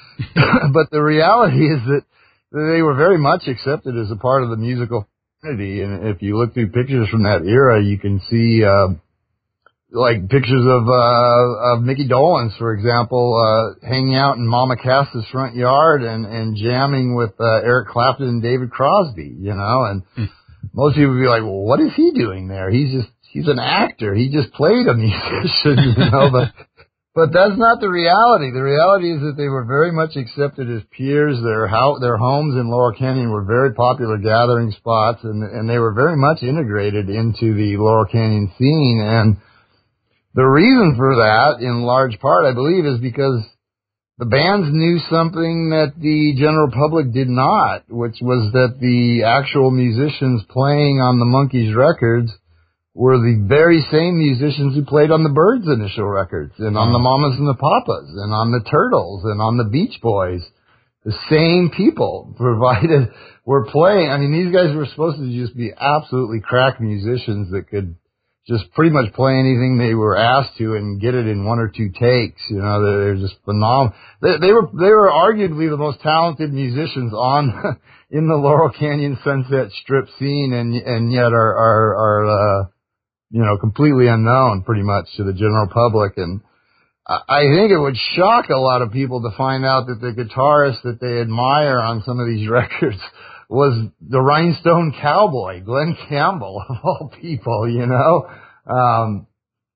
but the reality is that they were very much accepted as a part of the musical community. And if you look through pictures from that era, you can see, uh, like pictures of, uh, of Mickey Dolenz, for example, uh, hanging out in Mama Cass's front yard and, and jamming with, uh, Eric Clapton and David Crosby, you know, and mm. most people would be like, well, what is he doing there? He's just, he's an actor. He just played a musician, you know, but, But that's not the reality. The reality is that they were very much accepted as peers. Their how, their homes in Laurel Canyon were very popular gathering spots, and, and they were very much integrated into the Laurel Canyon scene. And the reason for that, in large part, I believe, is because the bands knew something that the general public did not, which was that the actual musicians playing on the Monkees records were the very same musicians who played on the Byrds' initial records, and on the Mamas and the Papas, and on the Turtles, and on the Beach Boys. The same people provided, were playing. I mean, these guys were supposed to just be absolutely crack musicians that could just pretty much play anything they were asked to and get it in one or two takes. You know, they're just phenomenal. They, they were, they were arguably the most talented musicians on, in the Laurel Canyon Sunset Strip scene, and, and yet are, are, are, uh, you know, completely unknown pretty much to the general public. And I think it would shock a lot of people to find out that the guitarist that they admire on some of these records was the Rhinestone Cowboy, Glenn Campbell, of all people, you know. Um,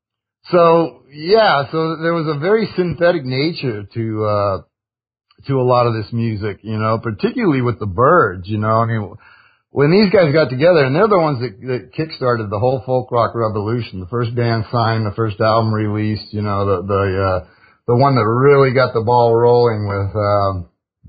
so, yeah, so there was a very synthetic nature to, uh, to a lot of this music, you know, particularly with the Byrds, you know. I mean, when these guys got together, and they're the ones that, that kick-started the whole folk rock revolution, the first band signed, the first album released, you know, the, the, uh, the one that really got the ball rolling with, um,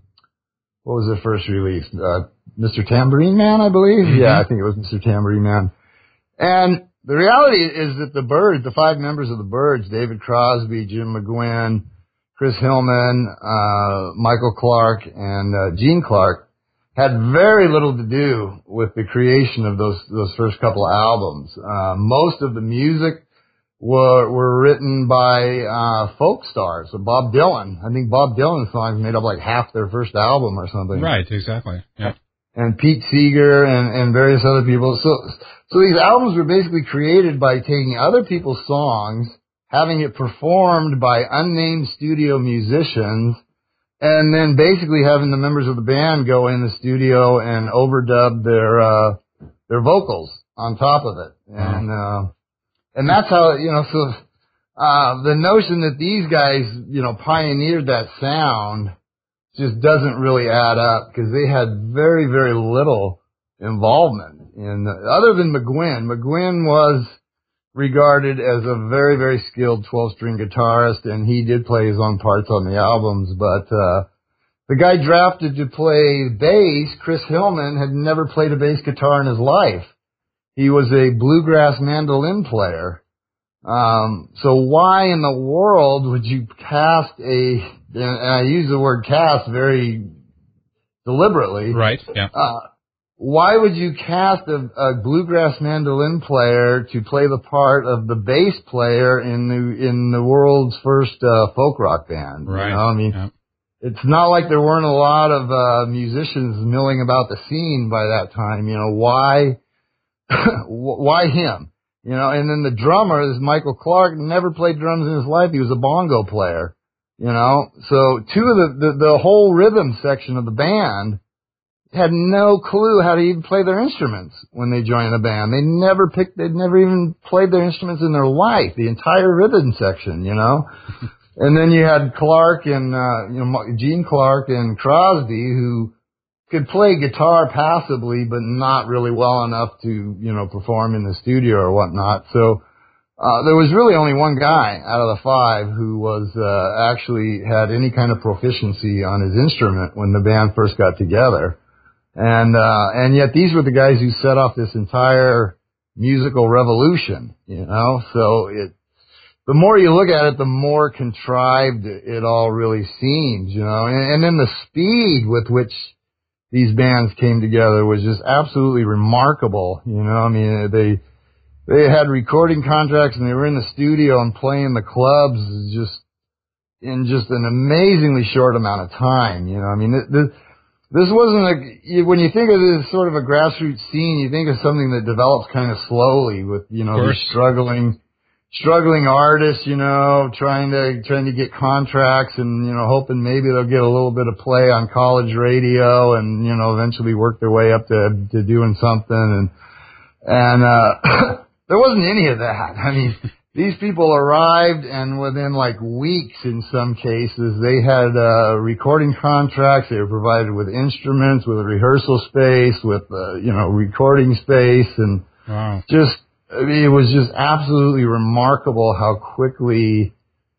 what was their first release? Uh, Mister Tambourine Man, I believe? Mm-hmm. Yeah, I think it was Mister Tambourine Man. And the reality is that the Byrds, the five members of the Byrds, David Crosby, Jim McGuinn, Chris Hillman, uh, Michael Clark, and, uh, Gene Clark, had very little to do with the creation of those those first couple of albums. Uh, most of the music were were written by uh, folk stars. So Bob Dylan, I think Bob Dylan's songs made up like half their first album or something. Right, exactly. Yeah. And Pete Seeger and, and various other people. So so these albums were basically created by taking other people's songs, having it performed by unnamed studio musicians, and then basically having the members of the band go in the studio and overdub their, uh, their vocals on top of it. And, uh, and that's how, you know, so, uh, the notion that these guys, you know, pioneered that sound just doesn't really add up, because they had very, very little involvement in, other than McGuinn. McGuinn was regarded as a very, very skilled twelve-string guitarist, and he did play his own parts on the albums, but uh the guy drafted to play bass, Chris Hillman, had never played a bass guitar in his life. He was a bluegrass mandolin player. Um so why in the world would you cast a, and I use the word cast very deliberately. Right, yeah. Uh, Why would you cast a, a bluegrass mandolin player to play the part of the bass player in the in the world's first uh, folk rock band? Right. You know? I mean, yeah. It's not like there weren't a lot of uh, musicians milling about the scene by that time. You know, why why him? You know, and then the drummer is Michael Clark, never played drums in his life. He was a bongo player. You know, so two of the the, the whole rhythm section of the band had no clue how to even play their instruments when they joined the band. They never picked, they'd never even played their instruments in their life, the entire rhythm section, you know. And then you had Clark and, uh, you know, Gene Clark and Crosby, who could play guitar passably, but not really well enough to, you know, perform in the studio or whatnot. So, uh, there was really only one guy out of the five who was, uh, actually had any kind of proficiency on his instrument when the band first got together. And, uh, and yet these were the guys who set off this entire musical revolution, you know, so it, the more you look at it, the more contrived it all really seems, you know, and, and then the speed with which these bands came together was just absolutely remarkable, you know, I mean, they, they had recording contracts and they were in the studio and playing the clubs just in just an amazingly short amount of time, you know, I mean, it, it, this wasn't a, when you think of this sort of a grassroots scene, you think of something that develops kind of slowly with, you know, these struggling, struggling artists, you know, trying to, trying to get contracts and, you know, hoping maybe they'll get a little bit of play on college radio and, you know, eventually work their way up to, to doing something. And, and, uh, there wasn't any of that. I mean, these people arrived, and within like weeks in some cases, they had uh recording contracts. They were provided with instruments, with a rehearsal space, with, uh, you know, recording space, and wow. just, I mean, it was just absolutely remarkable how quickly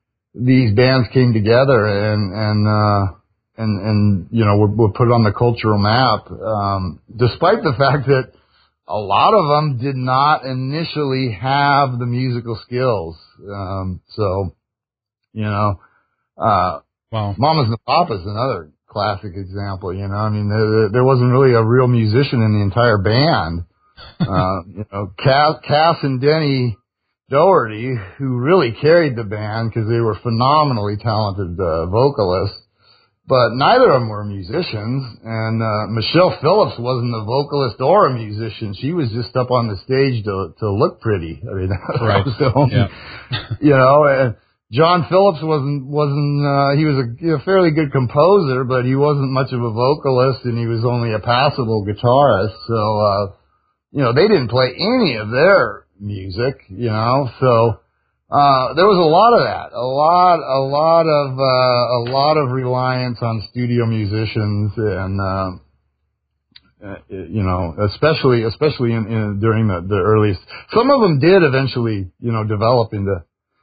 these bands came together and, and, uh, and, and, you know, were, were put on the cultural map, um, despite the fact that a lot of them did not initially have the musical skills. Um, so, you know, uh, wow. Mamas and Papas is another classic example, you know, I mean, there, there wasn't really a real musician in the entire band. uh, you know, Cass, Cass and Denny Doherty, who really carried the band because they were phenomenally talented, uh, vocalists. But neither of them were musicians, and uh, Michelle Phillips wasn't a vocalist or a musician. She was just up on the stage to to look pretty. I mean, that right. was the only, yeah. you know. And John Phillips wasn't wasn't uh, he was a, you know, fairly good composer, but he wasn't much of a vocalist, and he was only a passable guitarist. So, uh, you know, they didn't play any of their music, you know. So. Uh, there was a lot of that, a lot, a lot of, uh, a lot of reliance on studio musicians and, uh, you know, especially, especially in, in during the, the earliest, some of them did eventually, you know, develop into,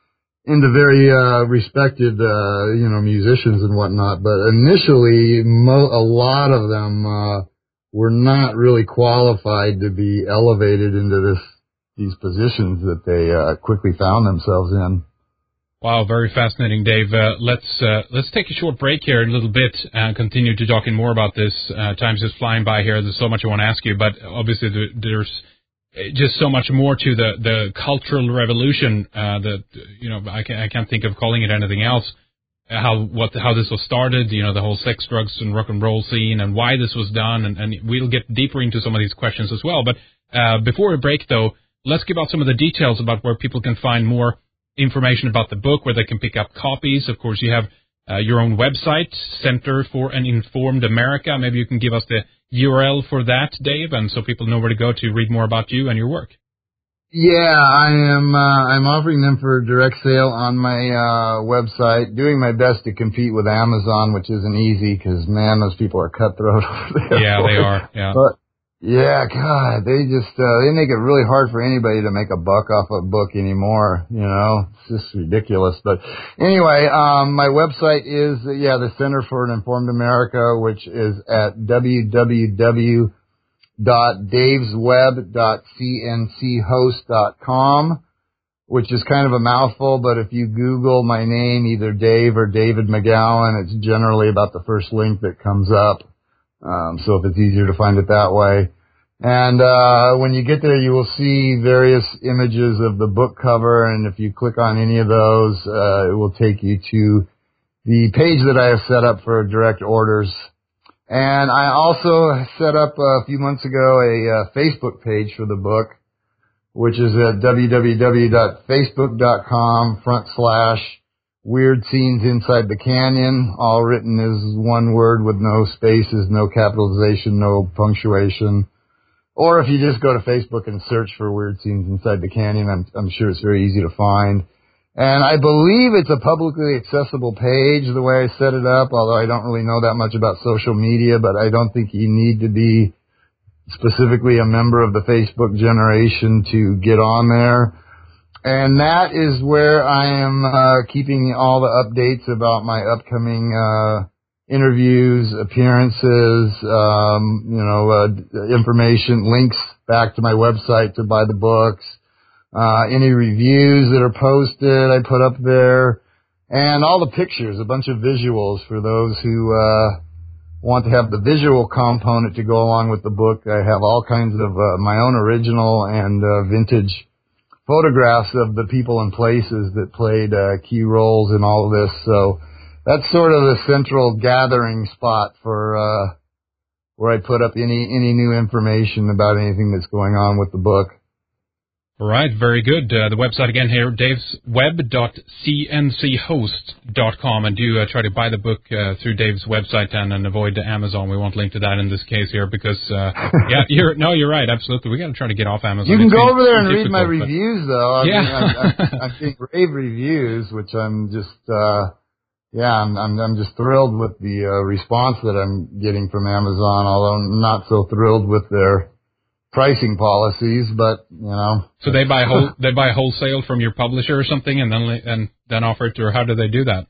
into very, uh, respected, uh, you know, musicians and whatnot, but initially, mo- a lot of them, uh, were not really qualified to be elevated into this, these positions that they uh, quickly found themselves in. Wow, very fascinating, Dave. Uh, let's uh, let's take a short break here in a little bit and continue to talking more about this. Uh, time's just flying by here. There's so much I want to ask you, but obviously there's just so much more to the the cultural revolution uh, that you know I can't I can't think of calling it anything else. How what how this was started, you know, the whole sex, drugs, and rock and roll scene, and why this was done, and, and we'll get deeper into some of these questions as well. But uh, before we break, though, let's give out some of the details about where people can find more information about the book, where they can pick up copies. Of course, you have uh, your own website, Center for an Informed America. Maybe you can give us the U R L for that, Dave, and so people know where to go to read more about you and your work. Yeah, I am. Uh, I'm offering them for direct sale on my uh, website. Doing my best to compete with Amazon, which isn't easy because man, those people are cutthroat over there. Yeah, they are. Yeah. But yeah, God, they just uh, they make it really hard for anybody to make a buck off a book anymore. You know, it's just ridiculous. But anyway, um, my website is uh, yeah, the Center for an Informed America, which is at w w w dot davesweb dot c n c host dot com, which is kind of a mouthful, but if you Google my name, either Dave or David McGowan, it's generally about the first link that comes up. Um, so if it's easier to find it that way. And, uh, when you get there, you will see various images of the book cover. And if you click on any of those, uh, it will take you to the page that I have set up for direct orders. And I also set up a few months ago a uh, Facebook page for the book, which is at w w w dot facebook dot com front slash Weird Scenes Inside the Canyon, all written as one word with no spaces, no capitalization, no punctuation. Or if you just go to Facebook and search for Weird Scenes Inside the Canyon, I'm, I'm sure it's very easy to find. And I believe it's a publicly accessible page the way I set it up, although I don't really know that much about social media, but I don't think you need to be specifically a member of the Facebook generation to get on there. And that is where I am uh, keeping all the updates about my upcoming uh interviews, appearances, um, you know, uh, information, links back to my website to buy the books, uh, any reviews that are posted, I put up there, and all the pictures, a bunch of visuals for those who, uh, want to have the visual component to go along with the book. I have all kinds of, uh, my own original and, uh, vintage photographs of the people and places that played, uh, key roles in all of this. So, that's sort of the central gathering spot for uh where I put up any any new information about anything that's going on with the book. All right, very good. Uh, the website again here, daves web dot c n c host dot com, and do uh, try to buy the book uh, through Dave's website and, and avoid Amazon. We won't link to that in this case here because, uh, yeah, you're no, you're right, absolutely. We got to try to get off Amazon. You can it's go over there and read my but... reviews, though. I yeah, mean, I'm, I'm, I'm getting rave reviews, which I'm just. uh Yeah, I'm, I'm, I'm just thrilled with the uh, response that I'm getting from Amazon, although I'm not so thrilled with their pricing policies, but, you know. So they buy whole, they buy wholesale from your publisher or something and then, and then offer it to, or how do they do that?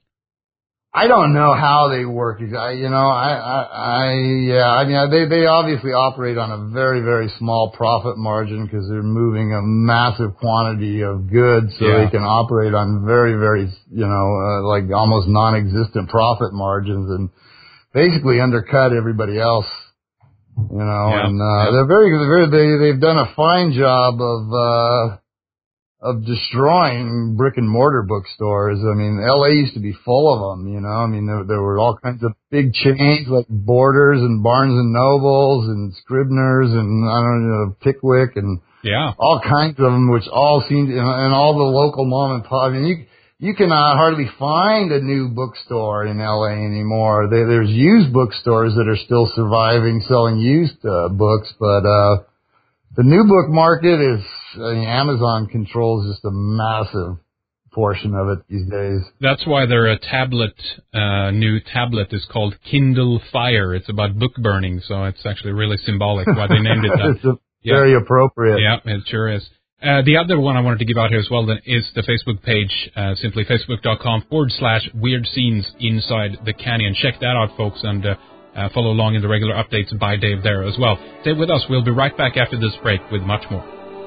I don't know how they work. I, you know, I, I, I, yeah, I mean, they, they obviously operate on a very, very small profit margin because they're moving a massive quantity of goods, so yeah. they can operate on very, very, you know, uh, like almost non-existent profit margins and basically undercut everybody else, you know, yeah. and, uh, yeah. they're very, they're very, they, they've done a fine job of, uh, of destroying brick and mortar bookstores. I mean, L A used to be full of them, you know. I mean, there, there were all kinds of big chains like Borders and Barnes and Nobles and Scribner's and, I don't know, Pickwick and yeah. all kinds of them, which all seem to, and all the local mom and pop. I mean, you, you cannot hardly find a new bookstore in L A anymore. There, there's used bookstores that are still surviving, selling used uh, books, but, uh, the new book market is, I mean, Amazon controls just a massive portion of it these days. That's why their uh, tablet, uh, new tablet is called Kindle Fire. It's about book burning, so it's actually really symbolic why they named it that. It's a, yeah. very appropriate. Yeah, it sure is. Uh, the other one I wanted to give out here as well then is the Facebook page, uh, simply facebook.com forward slash weird scenes inside the canyon. Check that out, folks, and uh, Uh, follow along in the regular updates by Dave there as well. Stay with us. We'll be right back after this break with much more.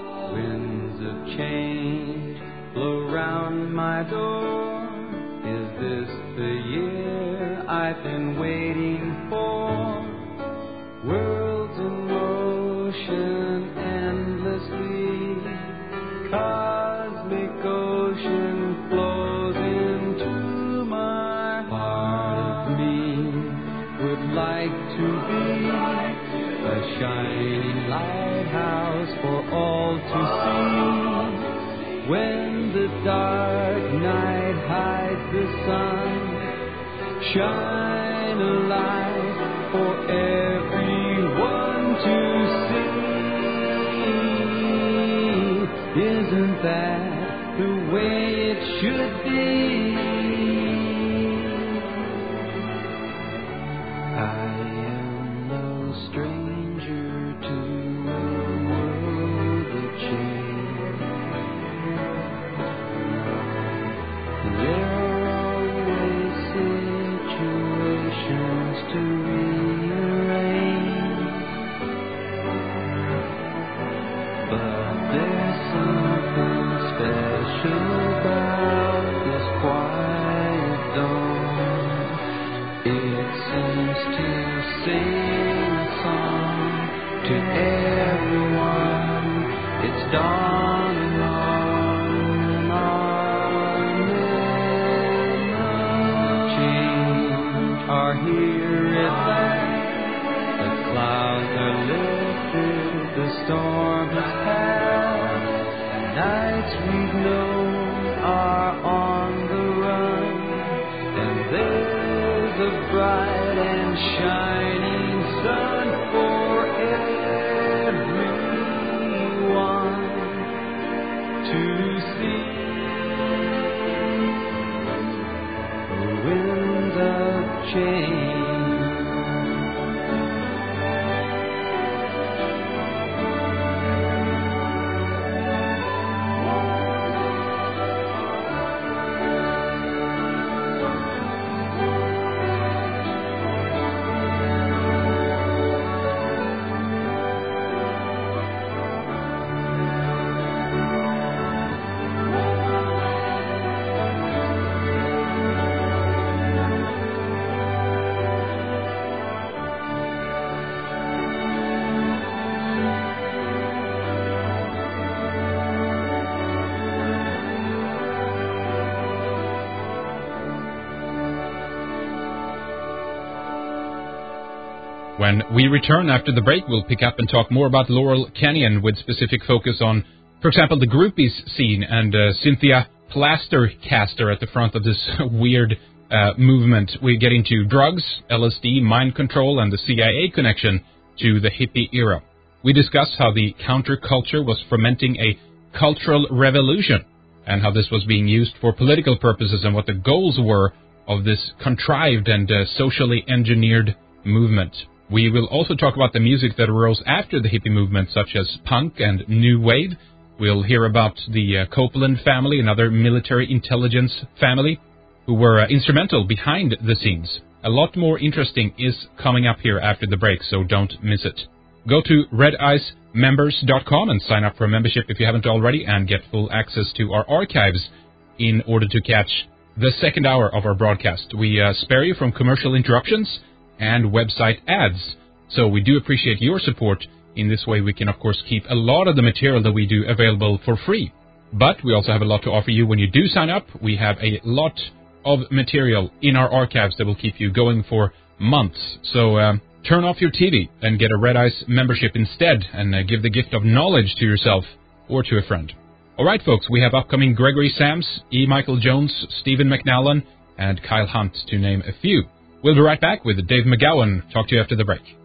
Winds of change blow round my door. Is this the year I've been waiting for? Worlds in motion endlessly. Cosmic ocean flows into my heart. Me would like to be a shining lighthouse for all to see. When the dark night hides the sun, shine a light for everyone to see. Isn't that the way it should be? I am no stranger to a world of change. There are always situations to rearrange, but there's something special about this quiet dawn. It seems to sing a song to everyone. It's dawning on and on and on. Change are here at last. The clouds are lifted, the storm has passed. Nights we've known are on the run. a bright and shining sun for everyone to see. The winds of change. When we return after the break, we'll pick up and talk more about Laurel Canyon with specific focus on, for example, the groupies scene and uh, Cynthia Plastercaster at the front of this weird uh, movement. We get into drugs, L S D, mind control, and the C I A connection to the hippie era. We discuss how the counterculture was fermenting a cultural revolution and how this was being used for political purposes and what the goals were of this contrived and uh, socially engineered movement. We will also talk about the music that arose after the hippie movement, such as punk and new wave. We'll hear about the uh, Copeland family, another military intelligence family, who were uh, instrumental behind the scenes. A lot more interesting is coming up here after the break, so don't miss it. Go to red ice members dot com and sign up for a membership if you haven't already, and get full access to our archives in order to catch the second hour of our broadcast. We uh, spare you from commercial interruptions and website ads. So we do appreciate your support. In this way, we can, of course, keep a lot of the material that we do available for free. But we also have a lot to offer you when you do sign up. We have a lot of material in our archives that will keep you going for months. So um, turn off your T V and get a Red Ice membership instead, and uh, give the gift of knowledge to yourself or to a friend. All right, folks, we have upcoming Gregory Sams, E. Michael Jones, Stephen McNallen, and Kyle Hunt, to name a few. We'll be right back with Dave McGowan. Talk to you after the break.